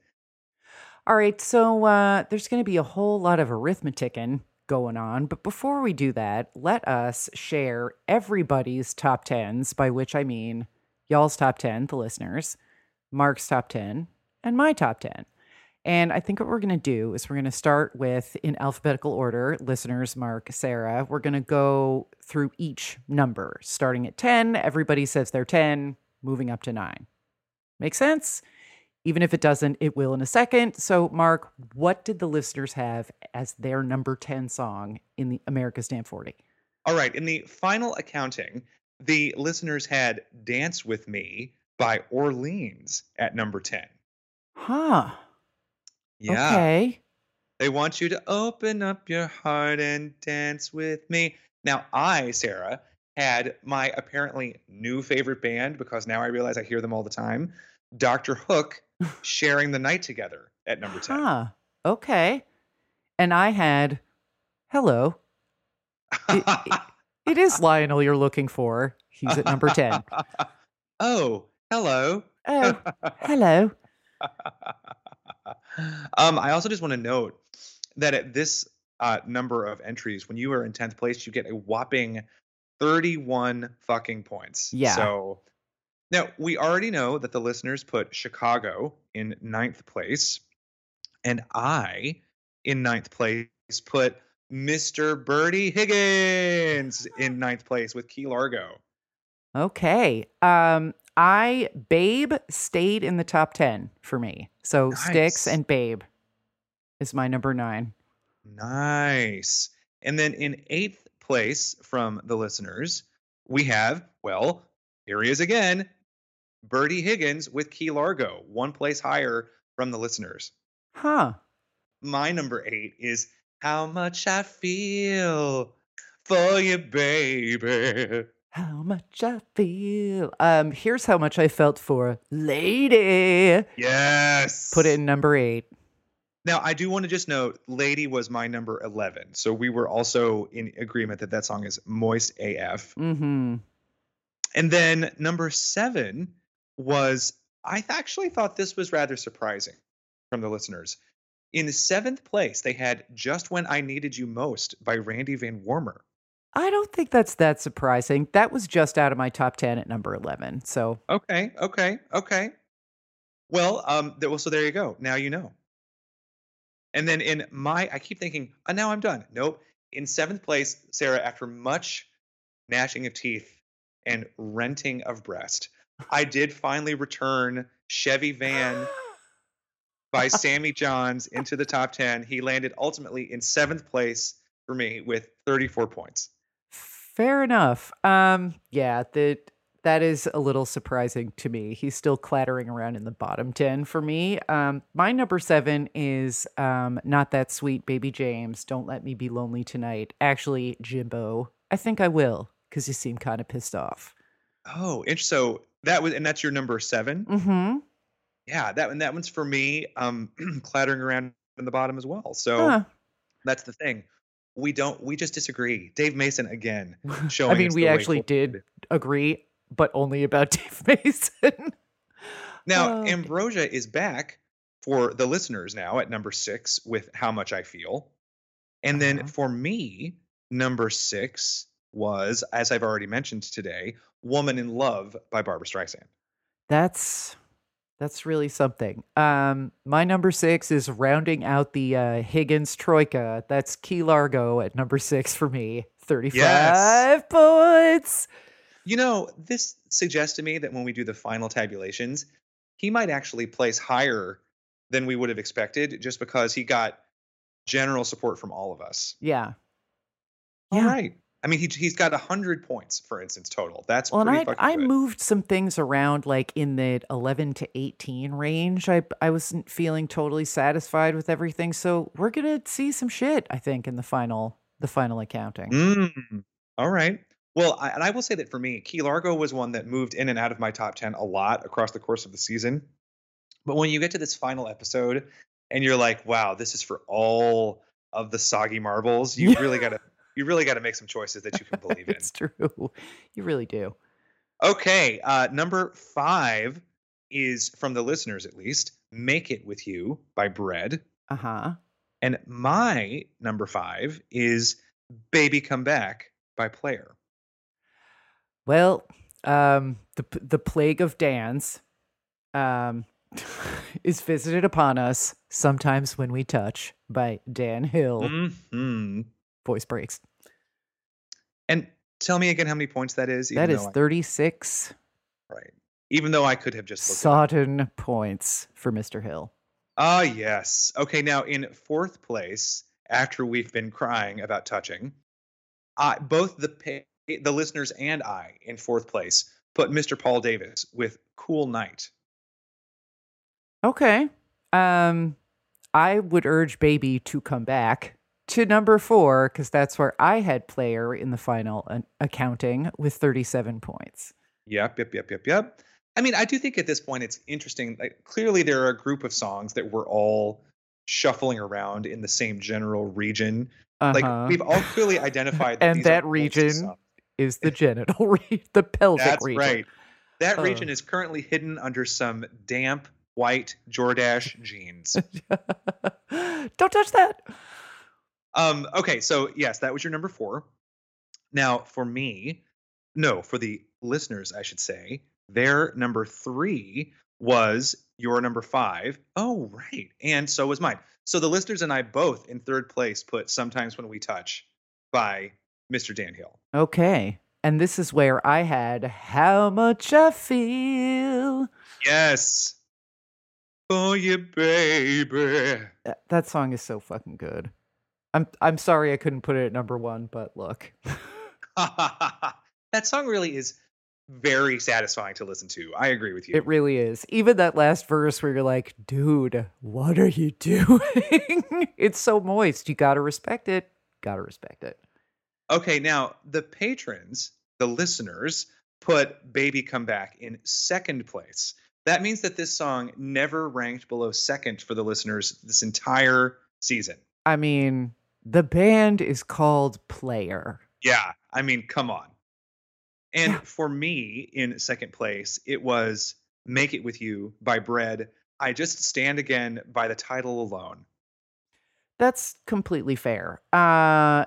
All right, so uh, there's going to be a whole lot of arithmeticking going on, but before we do that, let us share everybody's top tens, by which I mean y'all's top ten, the listeners, Mark's top ten, and my top ten. And I think what we're going to do is we're going to start with, in alphabetical order, listeners, Mark, Sarah. We're going to go through each number, starting at ten. Everybody says they're ten, moving up to nine. Make sense? Even if it doesn't, it will in a second. So, Mark, what did the listeners have as their number ten song in the America's Damn forty? All right. In the final accounting, the listeners had Dance With Me by Orleans at number ten. Huh. Yeah. Okay. They want you to open up your heart and dance with me. Now, I, Sarah, had my apparently new favorite band, because now I realize I hear them all the time, Doctor Hook, Sharing the Night Together at number ten. Huh. Okay. And I had Hello. It, it, it is Lionel you're looking for. He's at number ten. Oh, hello. Oh, hello. um, I also just want to note that at this uh, number of entries, when you are in tenth place, you get a whopping thirty-one fucking points. Yeah. So now we already know that the listeners put Chicago in ninth place, and I, in ninth place, put Mister Bertie Higgins in ninth place with Key Largo. Okay. Um, I Babe stayed in the top ten for me. So Nice. Styx and Babe is my number nine. Nice. And then in eighth place from the listeners, we have, well, here he is again, Bertie Higgins with Key Largo, one place higher from the listeners. Huh. My number eight is How Much I Feel for You, Baby. How much I feel. Um, here's how much I felt for Lady. Yes. Put it in number eight. Now, I do want to just note, Lady was my number eleven. So we were also in agreement that that song is moist A F. Mm-hmm. And then number seven was, I actually thought this was rather surprising from the listeners. In seventh place, they had Just When I Needed You Most by Randy Van Warmer. I don't think that's that surprising. That was just out of my top ten at number eleven. So Okay, okay, okay. Well, um, th- well, so there you go. Now you know. And then in my, I keep thinking, oh, now I'm done. Nope. In seventh place, Sarah, after much gnashing of teeth and renting of breast, I did finally return Chevy Van by Sammy Johns into the top ten. He landed ultimately in seventh place for me with thirty-four points. fair enough. Um, yeah, that that is a little surprising to me. He's still clattering around in the bottom ten for me. Um, my number seven is um, Not That Sweet, Baby James. Don't Let Me Be Lonely Tonight. Actually, Jimbo, I think I will, because you seem kind of pissed off. Oh, interesting. So that was, and that's your number seven. Mm-hmm. Yeah, that one. That one's for me. Um, clattering around in the bottom as well. So Huh. that's the thing. We don't. We just disagree. Dave Mason again showing. I mean, us we the way actually forward. did agree, but only about Dave Mason. Now, Oh, okay. Ambrosia is back for the listeners now at number six with How Much I Feel. And then Uh-huh. for me, number six was, as I've already mentioned today, Woman in Love by Barbra Streisand. That's that's really something. Um, my number six is rounding out the uh, Higgins Troika. That's Key Largo at number six for me. thirty-five Yes. points. You know, this suggests to me that when we do the final tabulations, he might actually place higher than we would have expected just because he got general support from all of us. Yeah. All Yeah. right. I mean, he, he's got one hundred points, for instance, total. That's Well, and pretty I fucking I good. moved some things around like in the eleven to eighteen range. I I wasn't feeling totally satisfied with everything. So we're gonna see some shit, I think, in the final the final accounting. Mm, all right. Well, I, and I will say that for me, Key Largo was one that moved in and out of my top ten a lot across the course of the season. But when you get to this final episode and you're like, wow, this is for all of the soggy marbles, you really got to you really got to make some choices that you can believe in. It's true. You really do. Okay, uh, number five is from the listeners, at least. Make It With You by Bread. Uh-huh. And my number five is Baby Come Back by Player. Well, um, the the plague of Dan's, um, is visited upon us sometimes when we touch by Dan Hill. Mm-hmm. Voice breaks. And tell me again how many points that is. That is though I- thirty-six right. Even though I could have just looked it up. sodden points for Mister Hill. Ah, yes. Okay, now in fourth place, after we've been crying about touching, I, both the pa- the listeners and I, in fourth place, put Mister Paul Davis with Cool Night. Okay. Um, I would urge Baby to come back to number four, because that's where I had Player in the final uh, accounting with thirty-seven points. Yep, yep, yep, yep, yep. I mean, I do think at this point it's interesting. Like, clearly, there are a group of songs that we're all shuffling around in the same general region. Uh-huh. Like, we've all clearly identified that and these that are region songs. is the genital region, the pelvic That's region. right. That Uh. region is currently hidden under some damp white Jordache jeans. Don't touch that. Um, okay, so yes, that was your number four. Now, for me, no, for the listeners, I should say, their number three was your number five. Oh, right. And so was mine. So the listeners and I both in third place put Sometimes When We Touch by Mister Dan Hill. Okay. And this is where I had How Much I Feel. Yes. Oh, yeah, baby. That, that song is so fucking good. I'm I'm sorry I couldn't put it at number one, but look. That song really is very satisfying to listen to. I agree with you. It really is. Even that last verse where you're like, dude, what are you doing? It's so moist. You gotta respect it. Gotta respect it. Okay, now the patrons, the listeners, put Baby Come Back in second place. That means that this song never ranked below second for the listeners this entire season. I mean, the band is called Player. Yeah, I mean, come on. And Yeah. for me, in second place, it was Make It With You by Bread. I just stand again by the title alone. That's completely fair. Uh,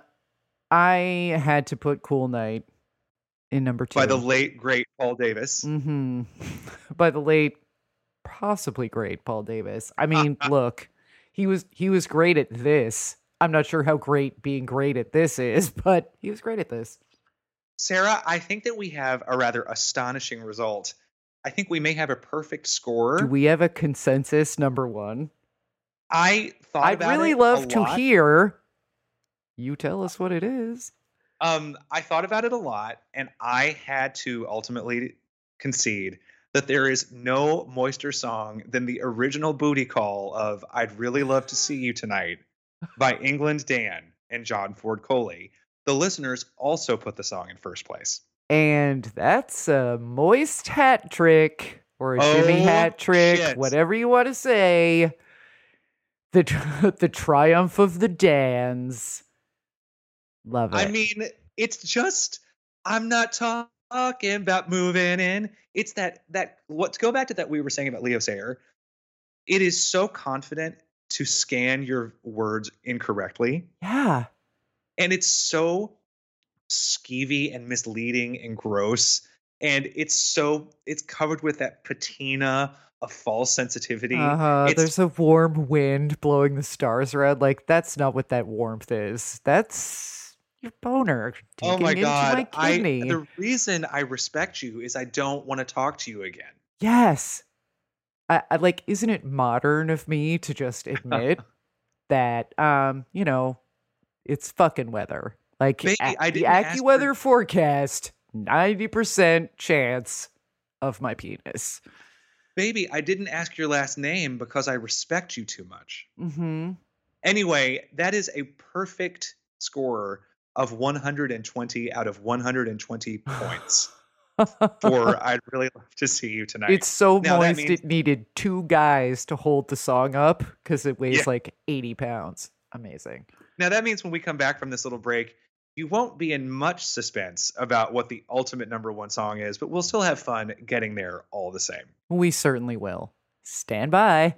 I had to put Cool Night in number two. By the late, great Paul Davis. Mm-hmm. By the late, possibly great Paul Davis. I mean, look, he was he was great at this. I'm not sure how great being great at this is, but he was great at this. Sarah, I think that we have a rather astonishing result. I think we may have a perfect score. Do we have a consensus number one? I thought I'd about really it love a to lot. hear you tell us what it is. Um, I thought about it a lot, and I had to ultimately concede that there is no moister song than the original booty call of I'd Really Love to See You Tonight by England Dan and John Ford Coley. The listeners also put the song in first place. And that's a moist hat trick or a Jimmy Oh, hat trick, shit. whatever you want to say. The tr- the triumph of the Dans. Love it. I mean, it's just I'm not talking about moving in. It's that that let's go back to that we were saying about Leo Sayer. It is so confident to scan your words incorrectly. yeah. And it's so skeevy and misleading and gross. And it's so it's covered with that patina of false sensitivity. Uh-huh. It's- There's a warm wind blowing the stars around. Like, that's not what that warmth is. That's your boner Oh digging my into god! my I kidney. the reason I respect you is I don't want to talk to you again. Yes. I, I like, isn't it modern of me to just admit that, um, you know, it's fucking weather. Like, Baby, a- I the didn't ask for- AccuWeather forecast, ninety percent chance of my penis. Baby, I didn't ask your last name because I respect you too much. Mm-hmm. Anyway, that is a perfect score of one hundred twenty out of one hundred twenty points for I'd Really Love to See You Tonight. It's so Now, that moist means- it needed two guys to hold the song up because it weighs Yeah. like eighty pounds. Amazing. Now, that means when we come back from this little break, you won't be in much suspense about what the ultimate number one song is, but we'll still have fun getting there all the same. We certainly will. Stand by.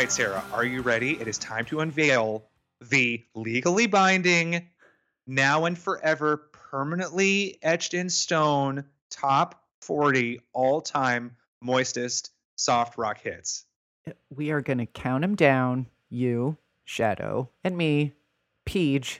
right, Sarah, are you ready? It is time to unveil the legally binding, now and forever, permanently etched in stone, top forty all-time moistest soft rock hits. We are going to count them down. You, Shadow, and me, Peach.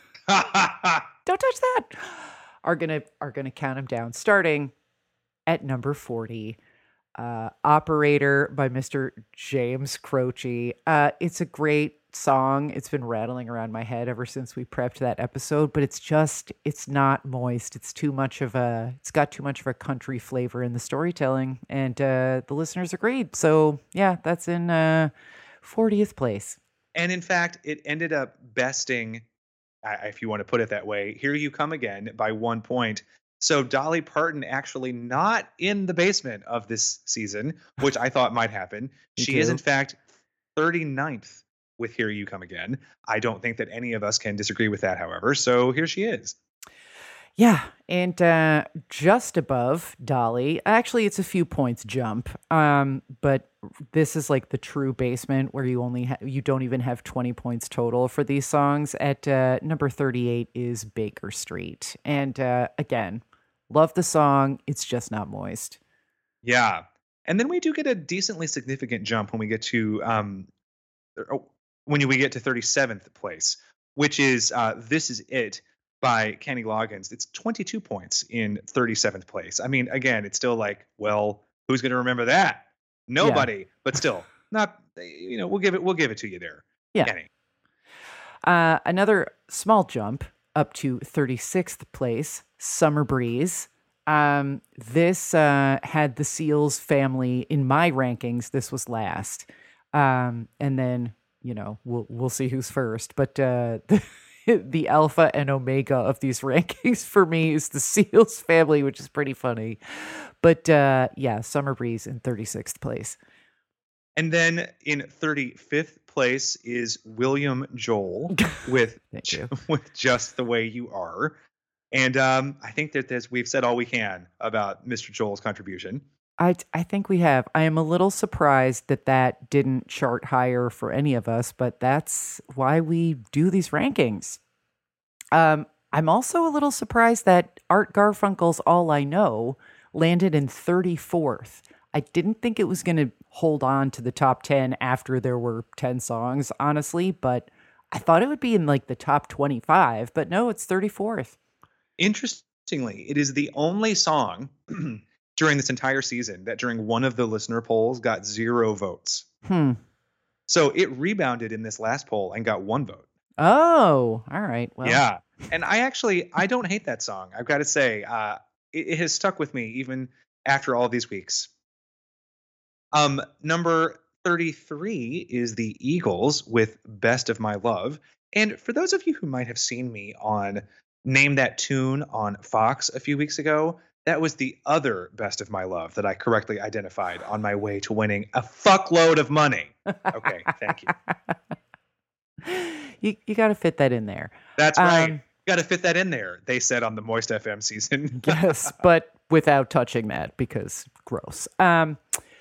Don't touch that. Are gonna are gonna count them down, starting at number forty. Uh, Operator by Mister James Croce. Uh, it's a great song. It's been rattling around my head ever since we prepped that episode, but it's just, it's not moist. It's too much of a, it's got too much of a country flavor in the storytelling, and uh, the listeners agreed. So yeah, that's in uh, fortieth place. And in fact, it ended up besting, uh, if you want to put it that way, Here You Come Again by one point. So Dolly Parton actually not in the basement of this season, which I thought might happen. She is in fact thirty-ninth with Here You Come Again. I don't think that any of us can disagree with that, however. So here she is. Yeah, and uh, just above Dolly, actually it's a few points jump, um, but this is like the true basement where you only ha- you don't even have twenty points total for these songs. At uh, number thirty-eight is Baker Street, and uh, again, love the song. It's just not moist. Yeah, and then we do get a decently significant jump when we get to um, when we get to thirty-seventh place, which is uh, This Is It by Kenny Loggins. It's twenty-two points in thirty-seventh place. I mean, again, it's still like, well, who's going to remember that? Nobody, yeah. But still, not, you know, we'll give it, we'll give it to you there, yeah. Kenny. Uh, another small jump up to thirty-sixth place, Summer Breeze. Um, this uh, had the Seals family in my rankings. This was last. Um, and then, you know, we'll, we'll see who's first, but uh, the, the alpha and omega of these rankings for me is the Seals family, which is pretty funny. But uh, yeah, Summer Breeze in thirty-sixth place. And then in thirty-fifth place is William Joel with, with Just the Way You Are. And um, I think that there's, we've said all we can about Mister Joel's contribution. I, I think we have. I am a little surprised that that didn't chart higher for any of us, but that's why we do these rankings. Um, I'm also a little surprised that Art Garfunkel's All I Know landed in thirty-fourth. I didn't think it was going to hold on to the top ten after there were ten songs, honestly, but I thought it would be in like the top twenty-five, but no, it's thirty-fourth. Interestingly, it is the only song during this entire season that during one of the listener polls got zero votes. Hmm. So it rebounded in this last poll and got one vote. Oh, all right. Well. Yeah. And I actually, I don't hate that song. I've got to say, uh, it, it has stuck with me even after all these weeks. Um, number thirty-three is the Eagles with Best of My Love. And for those of you who might have seen me on Name That Tune on Fox a few weeks ago, that was the other Best of My Love that I correctly identified on my way to winning a fuckload of money. Okay, thank you. You you got to fit that in there. That's right. Um, got to fit that in there, they said on the Moist F M season. Yes, but without touching that because gross. Um,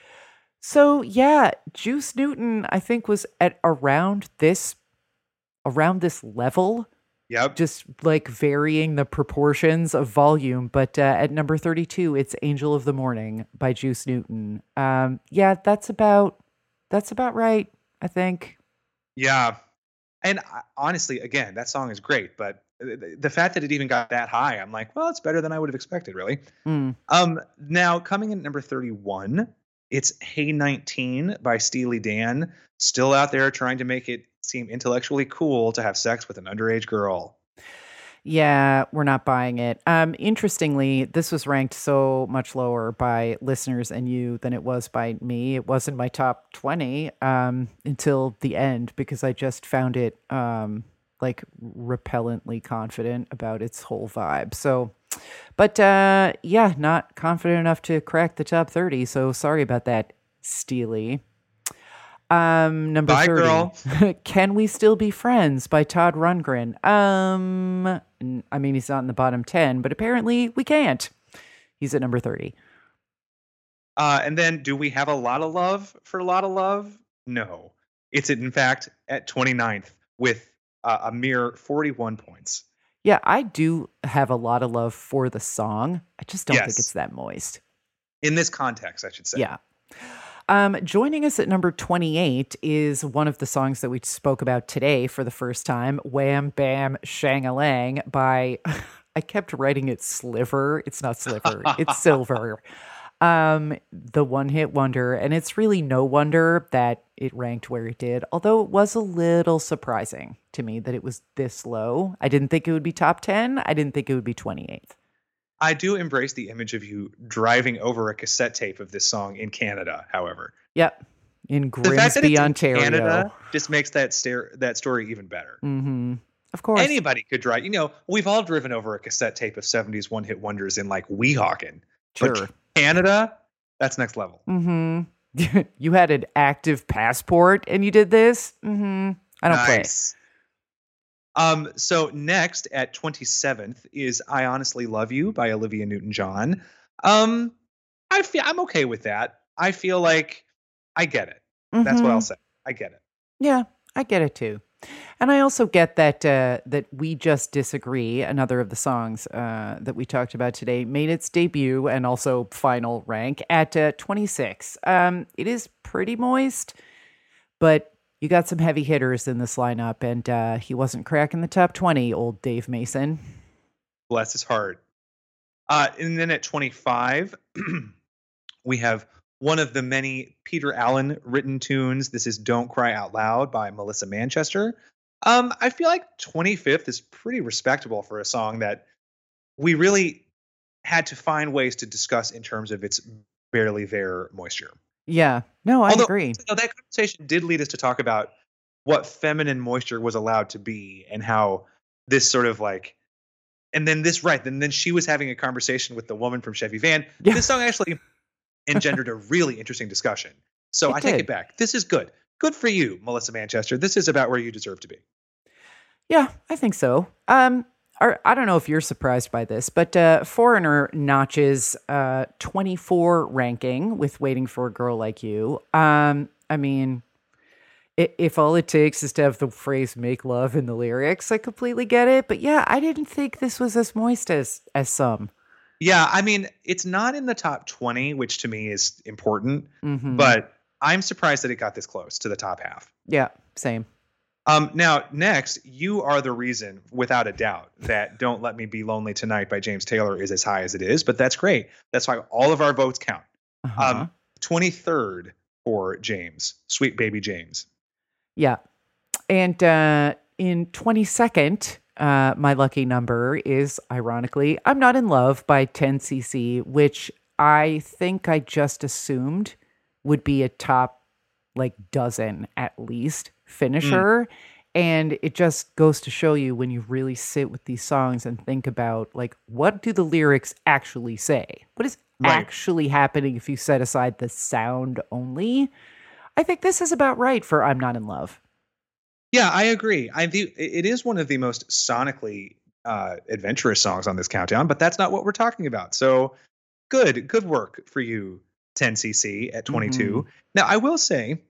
so yeah, Juice Newton, I think, was at around this around this level. Yep. Just like varying the proportions of volume. But uh, at number thirty-two, it's Angel of the Morning by Juice Newton. Um, yeah, that's about that's about right, I think. Yeah. And I, honestly, again, that song is great. But the, the fact that it even got that high, I'm like, well, it's better than I would have expected, really. Mm. Um, now, coming in at number thirty-one, it's Hey nineteen by Steely Dan. Still out there trying to make it seem intellectually cool to have sex with an underage girl. Yeah, we're not buying it. Um, interestingly, this was ranked so much lower by listeners and you than it was by me. It was in my top twenty um, until the end because I just found it um, like repellently confident about its whole vibe. So, but uh, yeah, not confident enough to crack the top thirty. So sorry about that, Steely. Um, number Bye, thirty. Girl. Can We Still Be Friends by Todd Rundgren. Um, I mean, he's not in the bottom ten, but apparently we can't. He's at number thirty. Uh, and then do we have a lot of love for a lot of love? No. It's in fact at twenty-ninth with uh, a mere forty-one points. Yeah, I do have a lot of love for the song. I just don't think Yes. it's that moist. In this context, I should say. Yeah. Um, joining us at number twenty-eight is one of the songs that we spoke about today for the first time, Wham Bam Shang-a-Lang by, I kept writing it Sliver. It's not Sliver, it's Silver. Um, the one-hit wonder, and it's really no wonder that it ranked where it did, although it was a little surprising to me that it was this low. I didn't think it would be top ten. I didn't think it would be twenty-eighth. I do embrace the image of you driving over a cassette tape of this song in Canada, however. Yep. In The fact that Grimsby, it's in Ontario. Canada just makes that stare, that story even better. Mm-hmm. Of course. Anybody could drive. You know, we've all driven over a cassette tape of seventies one-hit wonders in like Weehawken. Sure. But Canada, that's next level. Mm-hmm. You had an active passport and you did this? Mm-hmm. I don't play. Nice. Um, so next at twenty-seventh is I Honestly Love You by Olivia Newton-John. Um, I feel I'm okay with that. I feel like I get it. That's what I'll Mhm. say. I get it. Yeah, I get it too. And I also get that uh, that We Just Disagree, another of the songs uh, that we talked about today, made its debut and also final rank at uh, twenty-six. Um, it is pretty moist, but you got some heavy hitters in this lineup, and uh, he wasn't cracking the top twenty, old Dave Mason. Bless his heart. Uh, and then at twenty-five, we have one of the many Peter Allen written tunes. This is Don't Cry Out Loud by Melissa Manchester. Um, I feel like twenty-fifth is pretty respectable for a song that we really had to find ways to discuss in terms of its barely there moisture. Yeah, no, I Although, agree. you know, that conversation did lead us to talk about what feminine moisture was allowed to be and how this sort of like, and then this, right, and then she was having a conversation with the woman from Chevy Van. Yeah. This song actually engendered a really interesting discussion. So It I take did. it back. This is good. Good for you, Melissa Manchester. This is about where you deserve to be. Yeah, I think so. Um, or, I don't know if you're surprised by this, but uh, Foreigner notches uh, twenty-four ranking with Waiting for a Girl Like You. Um, I mean, i- if all it takes is to have the phrase make love in the lyrics, I completely get it. But yeah, I didn't think this was as moist as, as some. Yeah, I mean, it's not in the top twenty, which to me is important, Mhm. but I'm surprised that it got this close to the top half. Yeah, same. Um, now, next, you are the reason, without a doubt, that Don't Let Me Be Lonely Tonight by James Taylor is as high as it is, but that's great. That's why all of our votes count. Uh-huh. Um, twenty-third for James, Sweet Baby James. Yeah. And uh, in twenty-second, uh, my lucky number is, ironically, I'm Not in Love by ten C C, which I think I just assumed would be a top, like, dozen at least finisher. And it just goes to show you when you really sit with these songs and think about, like, what do the lyrics actually say? What is Right. actually happening if you set aside the sound only? I think this is about right for I'm Not in Love. Yeah, I agree. I think it is one of the most sonically uh, adventurous songs on this countdown, but that's not what we're talking about. So good, good work for you, ten C C at twenty-two. Now, I will say,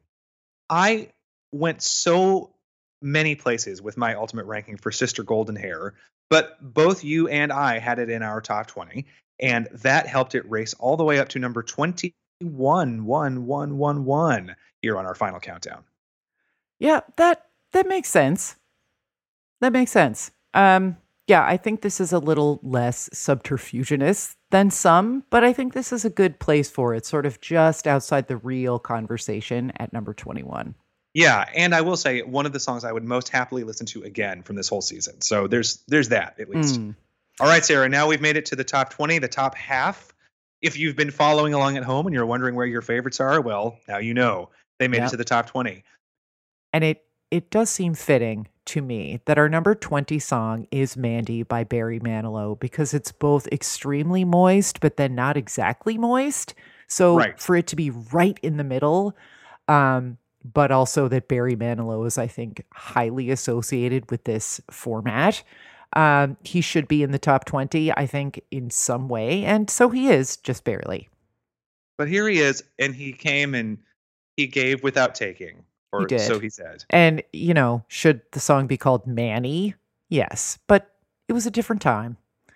I went so many places with my ultimate ranking for Sister Golden Hair, but both you and I had it in our top twenty, and that helped it race all the way up to number twenty-one, one, one, one, one here on our final countdown. Yeah, that that makes sense. That makes sense. Um, yeah, I think this is a little less subterfuginous than some, but I think this is a good place for it, sort of just outside the real conversation at number twenty-one. Yeah, and I will say one of the songs I would most happily listen to again from this whole season. So there's there's that at least. Mm. All right, Sarah, now we've made it to the top twenty, the top half. If you've been following along at home and you're wondering where your favorites are, well, now you know. They made Yep. it to the top twenty. And it it does seem fitting to me that our number twenty song is Mandy by Barry Manilow because it's both extremely moist, but then not exactly moist. So Right. for it to be right in the middle, um, but also that Barry Manilow is, I think, highly associated with this format. Um, he should be in the top twenty, I think, in some way. And so he is, just barely. But here he is, and he came and he gave without taking. or did. so he said. And, you know, should the song be called Manny? Yes, but it was a different time.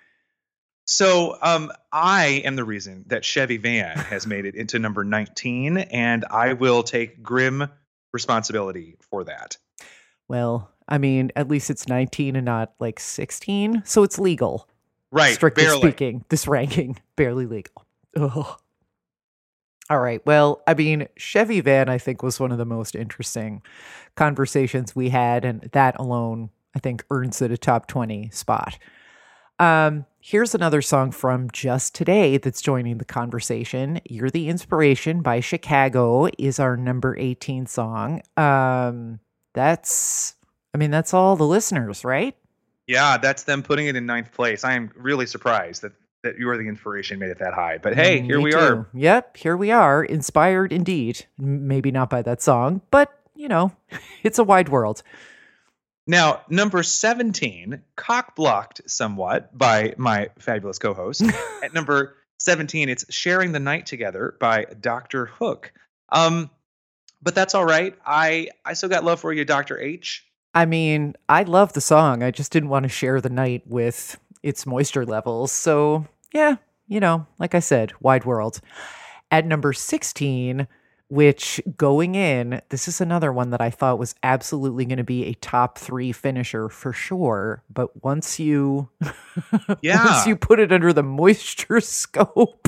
So um, I am the reason that Chevy Van has made it into number nineteen, and I will take grim responsibility for that. Well, I mean, at least it's nineteen and not like sixteen, so it's legal. Right, Strictly barely. speaking, this ranking, barely legal. Ugh. All right. Well, I mean, Chevy Van, I think, was one of the most interesting conversations we had, and that alone, I think, earns it a top twenty spot. Um, here's another song from just today that's joining the conversation. You're the Inspiration by Chicago is our number eighteen song. Um, that's, I mean, that's all the listeners, right? Yeah, that's them putting it in ninth place. I am really surprised that, that You Are the Inspiration made it that high. But hey, Mm, here me we too. are. Yep, here we are. Inspired indeed. M- Maybe not by that song, but, you know, it's a wide world. Now, number seventeen, cock blocked somewhat by my fabulous co-host. At number seventeen, it's Sharing the Night Together by Doctor Hook. Um, but that's all right. I, I still got love for you, Doctor H. I mean, I love the song. I just didn't want to share the night with its moisture levels. So, yeah, you know, like I said, wide world. At number sixteen, which going in, this is another one that I thought was absolutely going to be a top three finisher for sure. But once you, Yeah. once you put it under the moisture scope,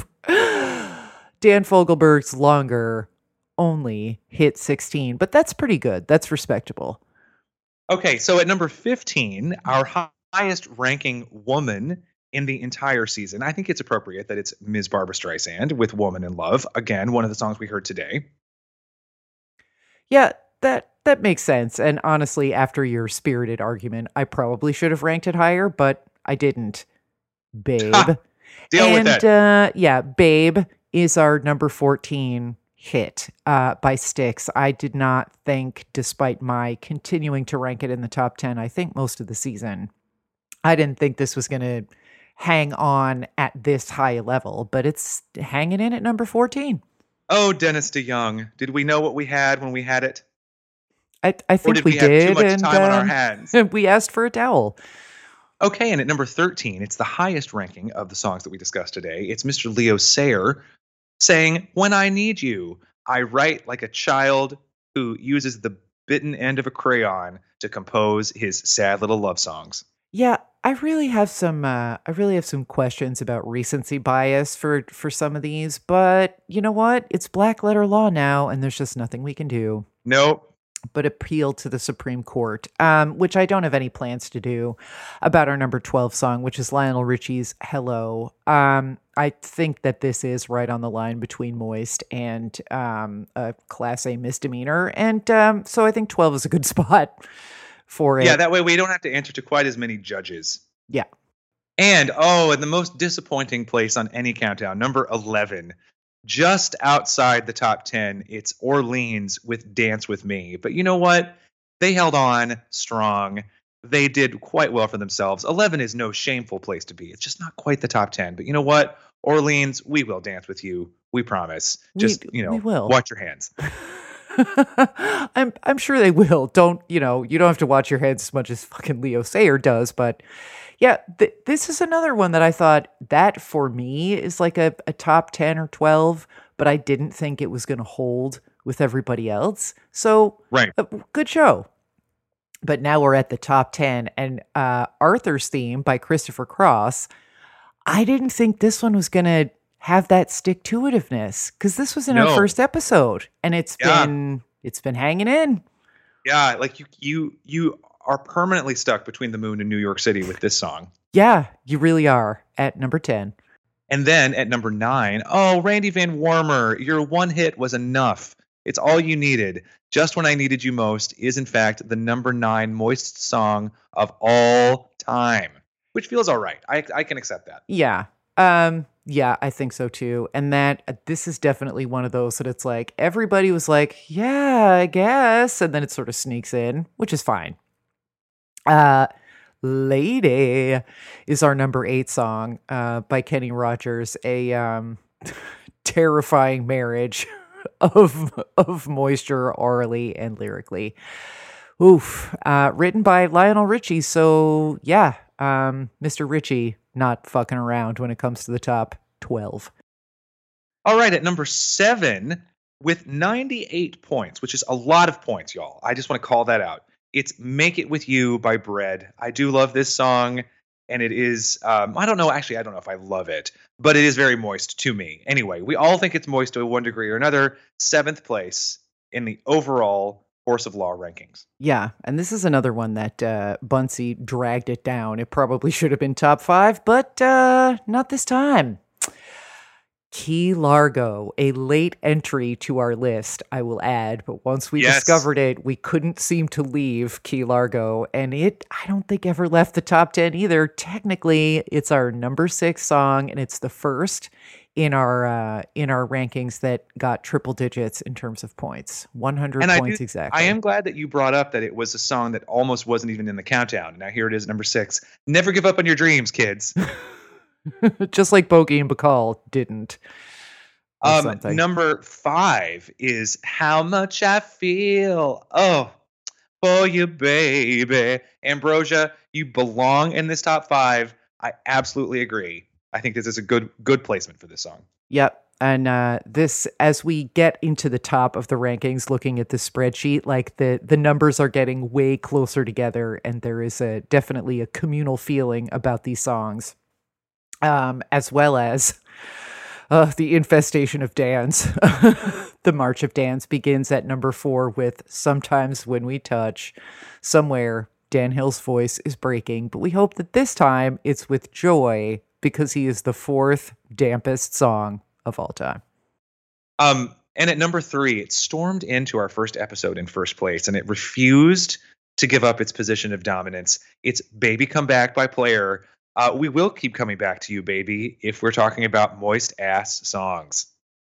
Dan Fogelberg's Longer only hit sixteen, but that's pretty good. That's respectable. Okay, so at number fifteen, our hi- highest ranking woman in the entire season. I think it's appropriate that it's Miz Barbra Streisand with Woman in Love. Again, one of the songs we heard today. Yeah, that that makes sense. And honestly, after your spirited argument, I probably should have ranked it higher, but I didn't. Babe. Ha! Deal and, with it. Uh, yeah, Babe is our number fourteen hit uh, by Styx. I did not think, despite my continuing to rank it in the top ten, I think most of the season, I didn't think this was going to hang on at this high a level, but it's hanging in at number fourteen. Oh, Dennis DeYoung. Did we know what we had when we had it? I, I Or think did we, we have did. too much and, time on our um, hands? we asked for a towel. Okay, and at number thirteen, it's the highest ranking of the songs that we discussed today. It's Mister Leo Sayer saying, When I Need You, I write like a child who uses the bitten end of a crayon to compose his sad little love songs. Yeah, I really have some uh, I really have some questions about recency bias for for some of these, but you know what? It's black letter law now, and there's just nothing we can do Nope. but appeal to the Supreme Court, um, which I don't have any plans to do about our number twelve song, which is Lionel Richie's Hello. Um, I think that this is right on the line between moist and um, a Class A misdemeanor, and um, so I think twelve is a good spot for it. Yeah, that way we don't have to answer to quite as many judges. Yeah. And, oh, and the most disappointing place on any countdown, number eleven. Just outside the top ten, it's Orleans with Dance With Me. But you know what? They held on strong. They did quite well for themselves. eleven is no shameful place to be. It's just not quite the top ten. But you know what? Orleans, we will dance with you. We promise. Just, We- you know, we will. watch your hands. I'm I'm sure they will. Don't, you know, you don't have to watch your heads as much as fucking Leo Sayer does, but yeah, th- this is another one that I thought that for me is like a, a top ten or twelve, but I didn't think it was going to hold with everybody else. So, Right. uh, good show. But now we're at the top ten, and uh, Arthur's Theme by Christopher Cross. I didn't think this one was going to have that stick-to-itiveness, because this was in our No. first episode, and it's Yeah. been it's been hanging in. Yeah, like you you you are permanently stuck between the moon and New York City with this song. Yeah, you really are at number ten. And then at number nine, oh, Randy Van Warmer, your one hit was enough. It's all you needed. Just When I Needed You Most is, in fact, the number nine moist song of all time, which feels all right. I, I can accept that. Yeah. Um, yeah, I think so too. And that uh, this is definitely one of those that it's like everybody was like, yeah, I guess. And then it sort of sneaks in, which is fine. Uh, Lady is our number eight song uh, by Kenny Rogers, a um, terrifying marriage of of moisture orally and lyrically. Oof. Uh, written by Lionel Richie. So yeah, um, Mister Richie not fucking around when it comes to the top twelve. All right, at number seven with ninety-eight points, which is a lot of points, y'all. I just want to call that out. It's Make It With You by Bread. I do love this song, and it is, um, I don't know, actually, I don't know if I love it, but it is very moist to me. Anyway, we all think it's moist to one degree or another. Seventh place in the overall Force of Law rankings. Yeah, and this is another one that uh, Bunsey dragged it down. It probably should have been top five, but uh, not this time. Key Largo, a late entry to our list, I will add. But once we Yes. discovered it, we couldn't seem to leave Key Largo. And it, I don't think, ever left the top ten either. Technically, it's our number six song, and it's the first in our uh, in our rankings that got triple digits in terms of points. one hundred And I points do- exactly. I am glad that you brought up that it was a song that almost wasn't even in the countdown. Now here it is, number six. Never give up on your dreams, kids. Just like Bogey and Bacall didn't. Or Um, something. number five is How Much I Feel. Oh, for you, baby. Ambrosia, you belong in this top five. I absolutely agree. I think this is a good good placement for this song. Yep. And uh, this, as we get into the top of the rankings, looking at the spreadsheet, like the the numbers are getting way closer together, and there is a definitely a communal feeling about these songs, um, as well as uh, the infestation of dance. The March of Dance begins at number four with "Sometimes When We Touch." Somewhere, Dan Hill's voice is breaking, but we hope that this time it's with joy, because he is the fourth dampest song of all time. Um, and at number three, it stormed into our first episode in first place, and it refused to give up its position of dominance. It's Baby Come Back by Player. Uh, we will keep coming back to you, baby, if we're talking about moist ass songs.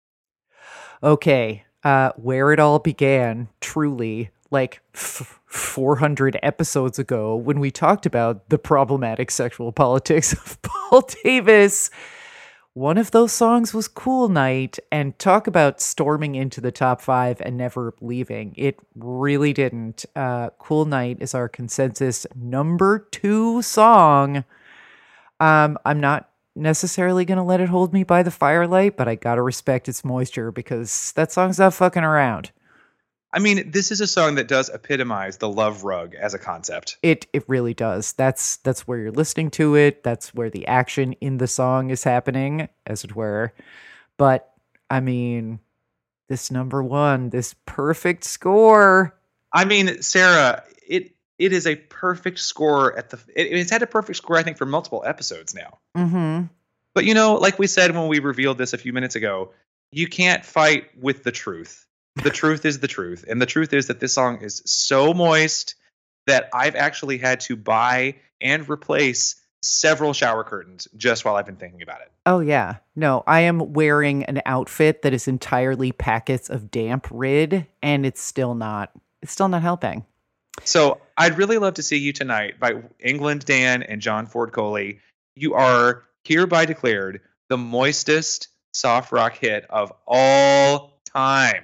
Okay, uh, where it all began, truly, like f- four hundred episodes ago, when we talked about the problematic sexual politics of Paul Davis. One of those songs was Cool Night, and talk about storming into the top five and never leaving. It really didn't. Uh, Cool Night is our consensus number two song. Um, I'm not necessarily going to let it hold me by the firelight, but I got to respect its moisture because that song's not fucking around. I mean, this is a song that does epitomize the love rug as a concept. It it really does. That's that's where you're listening to it. That's where the action in the song is happening, as it were. But I mean, this number one, this perfect score. I mean, Sarah, it it is a perfect score at the. It, it's had a perfect score, I think, for multiple episodes now. Mm-hmm. But you know, like we said when we revealed this a few minutes ago, you can't fight with the truth. The truth is the truth. And the truth is that this song is so moist that I've actually had to buy and replace several shower curtains just while I've been thinking about it. Oh, yeah. No, I am wearing an outfit that is entirely packets of damp rid, and it's still not, it's still not helping. So I'd really love to see you tonight by England Dan and John Ford Coley. You are hereby declared the moistest soft rock hit of all time.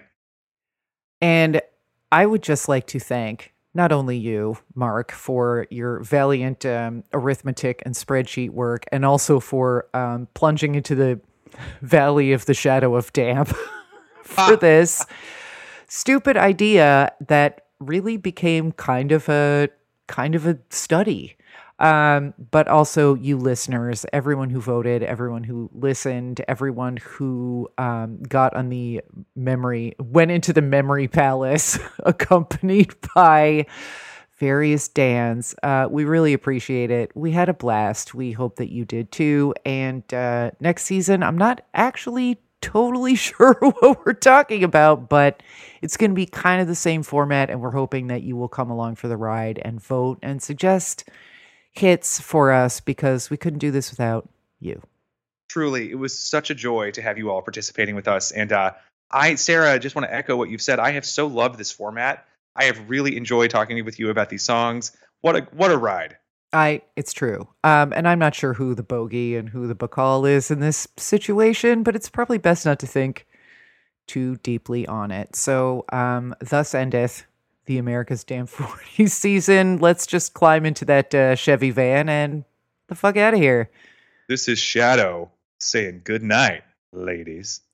And I would just like to thank not only you, Mark, for your valiant um, arithmetic and spreadsheet work, and also for um, plunging into the valley of the shadow of damp for this stupid idea that really became kind of a kind of a study. Um, but also you listeners, everyone who voted, everyone who listened, everyone who um, got on the memory, went into the memory palace accompanied by various Dans. Uh, we really appreciate it. We had a blast. We hope that you did too. And uh, next season, I'm not actually totally sure what we're talking about, but it's going to be kind of the same format. And we're hoping that you will come along for the ride and vote and suggest hits for us, because we couldn't do this without you. Truly, it was such a joy to have you all participating with us. And uh, I, Sarah, just want to echo what you've said. I have so loved this format. I have really enjoyed talking with you about these songs. What a what a ride. I, it's true. Um, and I'm not sure who the bogey and who the Bacall is in this situation, but it's probably best not to think too deeply on it. So um, thus endeth the America's Damn forties season. Let's just climb into that uh, Chevy van and the fuck out of here. This is Shadow saying good night, ladies.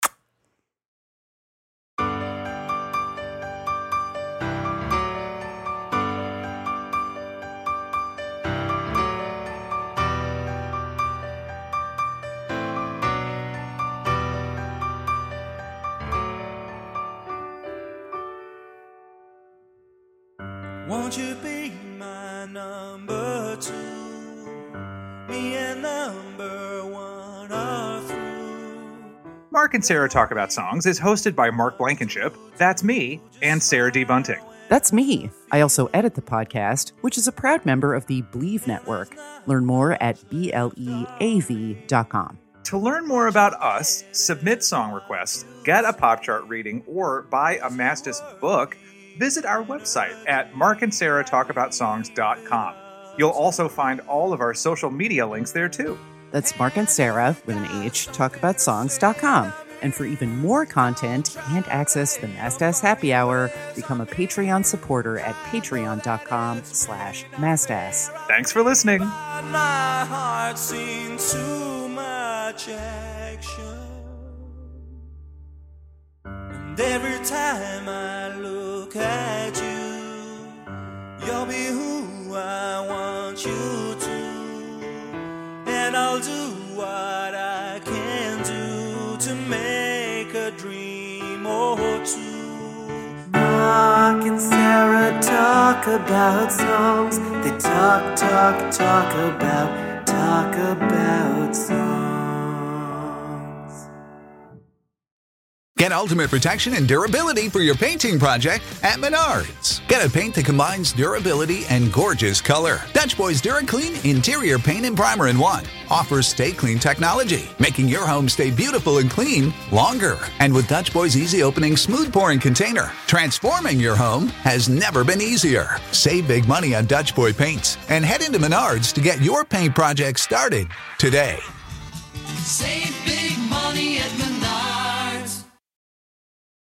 Won't you be my number two? Me and number one are through. Mark and Sarah Talk About Songs is hosted by Mark Blankenship, that's me, and Sarah D. Bunting. That's me. I also edit the podcast, which is a proud member of the Believe Network. Learn more at B L E A V dot com. To learn more about us, submit song requests, get a pop chart reading, or buy a Mastis book, visit our website at mark and sarah talk about songs dot com. You'll also find all of our social media links there too. That's Mark and Sarah, with an H, talk about songs dot com. And for even more content and access to the Mastas Happy Hour, become a Patreon supporter at patreon.com slash Mastas. Thanks for listening. My heart seen too much action, and every time I look at you, you'll be who I want you to, and I'll do what I can do to make a dream or two. Mark and Sarah talk about songs. They talk, talk, talk about, talk about songs. Get ultimate protection and durability for your painting project at Menards. Get a paint that combines durability and gorgeous color. Dutch Boys DuraClean Interior Paint and Primer in one offers Stay Clean technology, making your home stay beautiful and clean longer. And with Dutch Boys Easy Opening Smooth Pouring Container, transforming your home has never been easier. Save big money on Dutch Boy paints and head into Menards to get your paint project started today. Save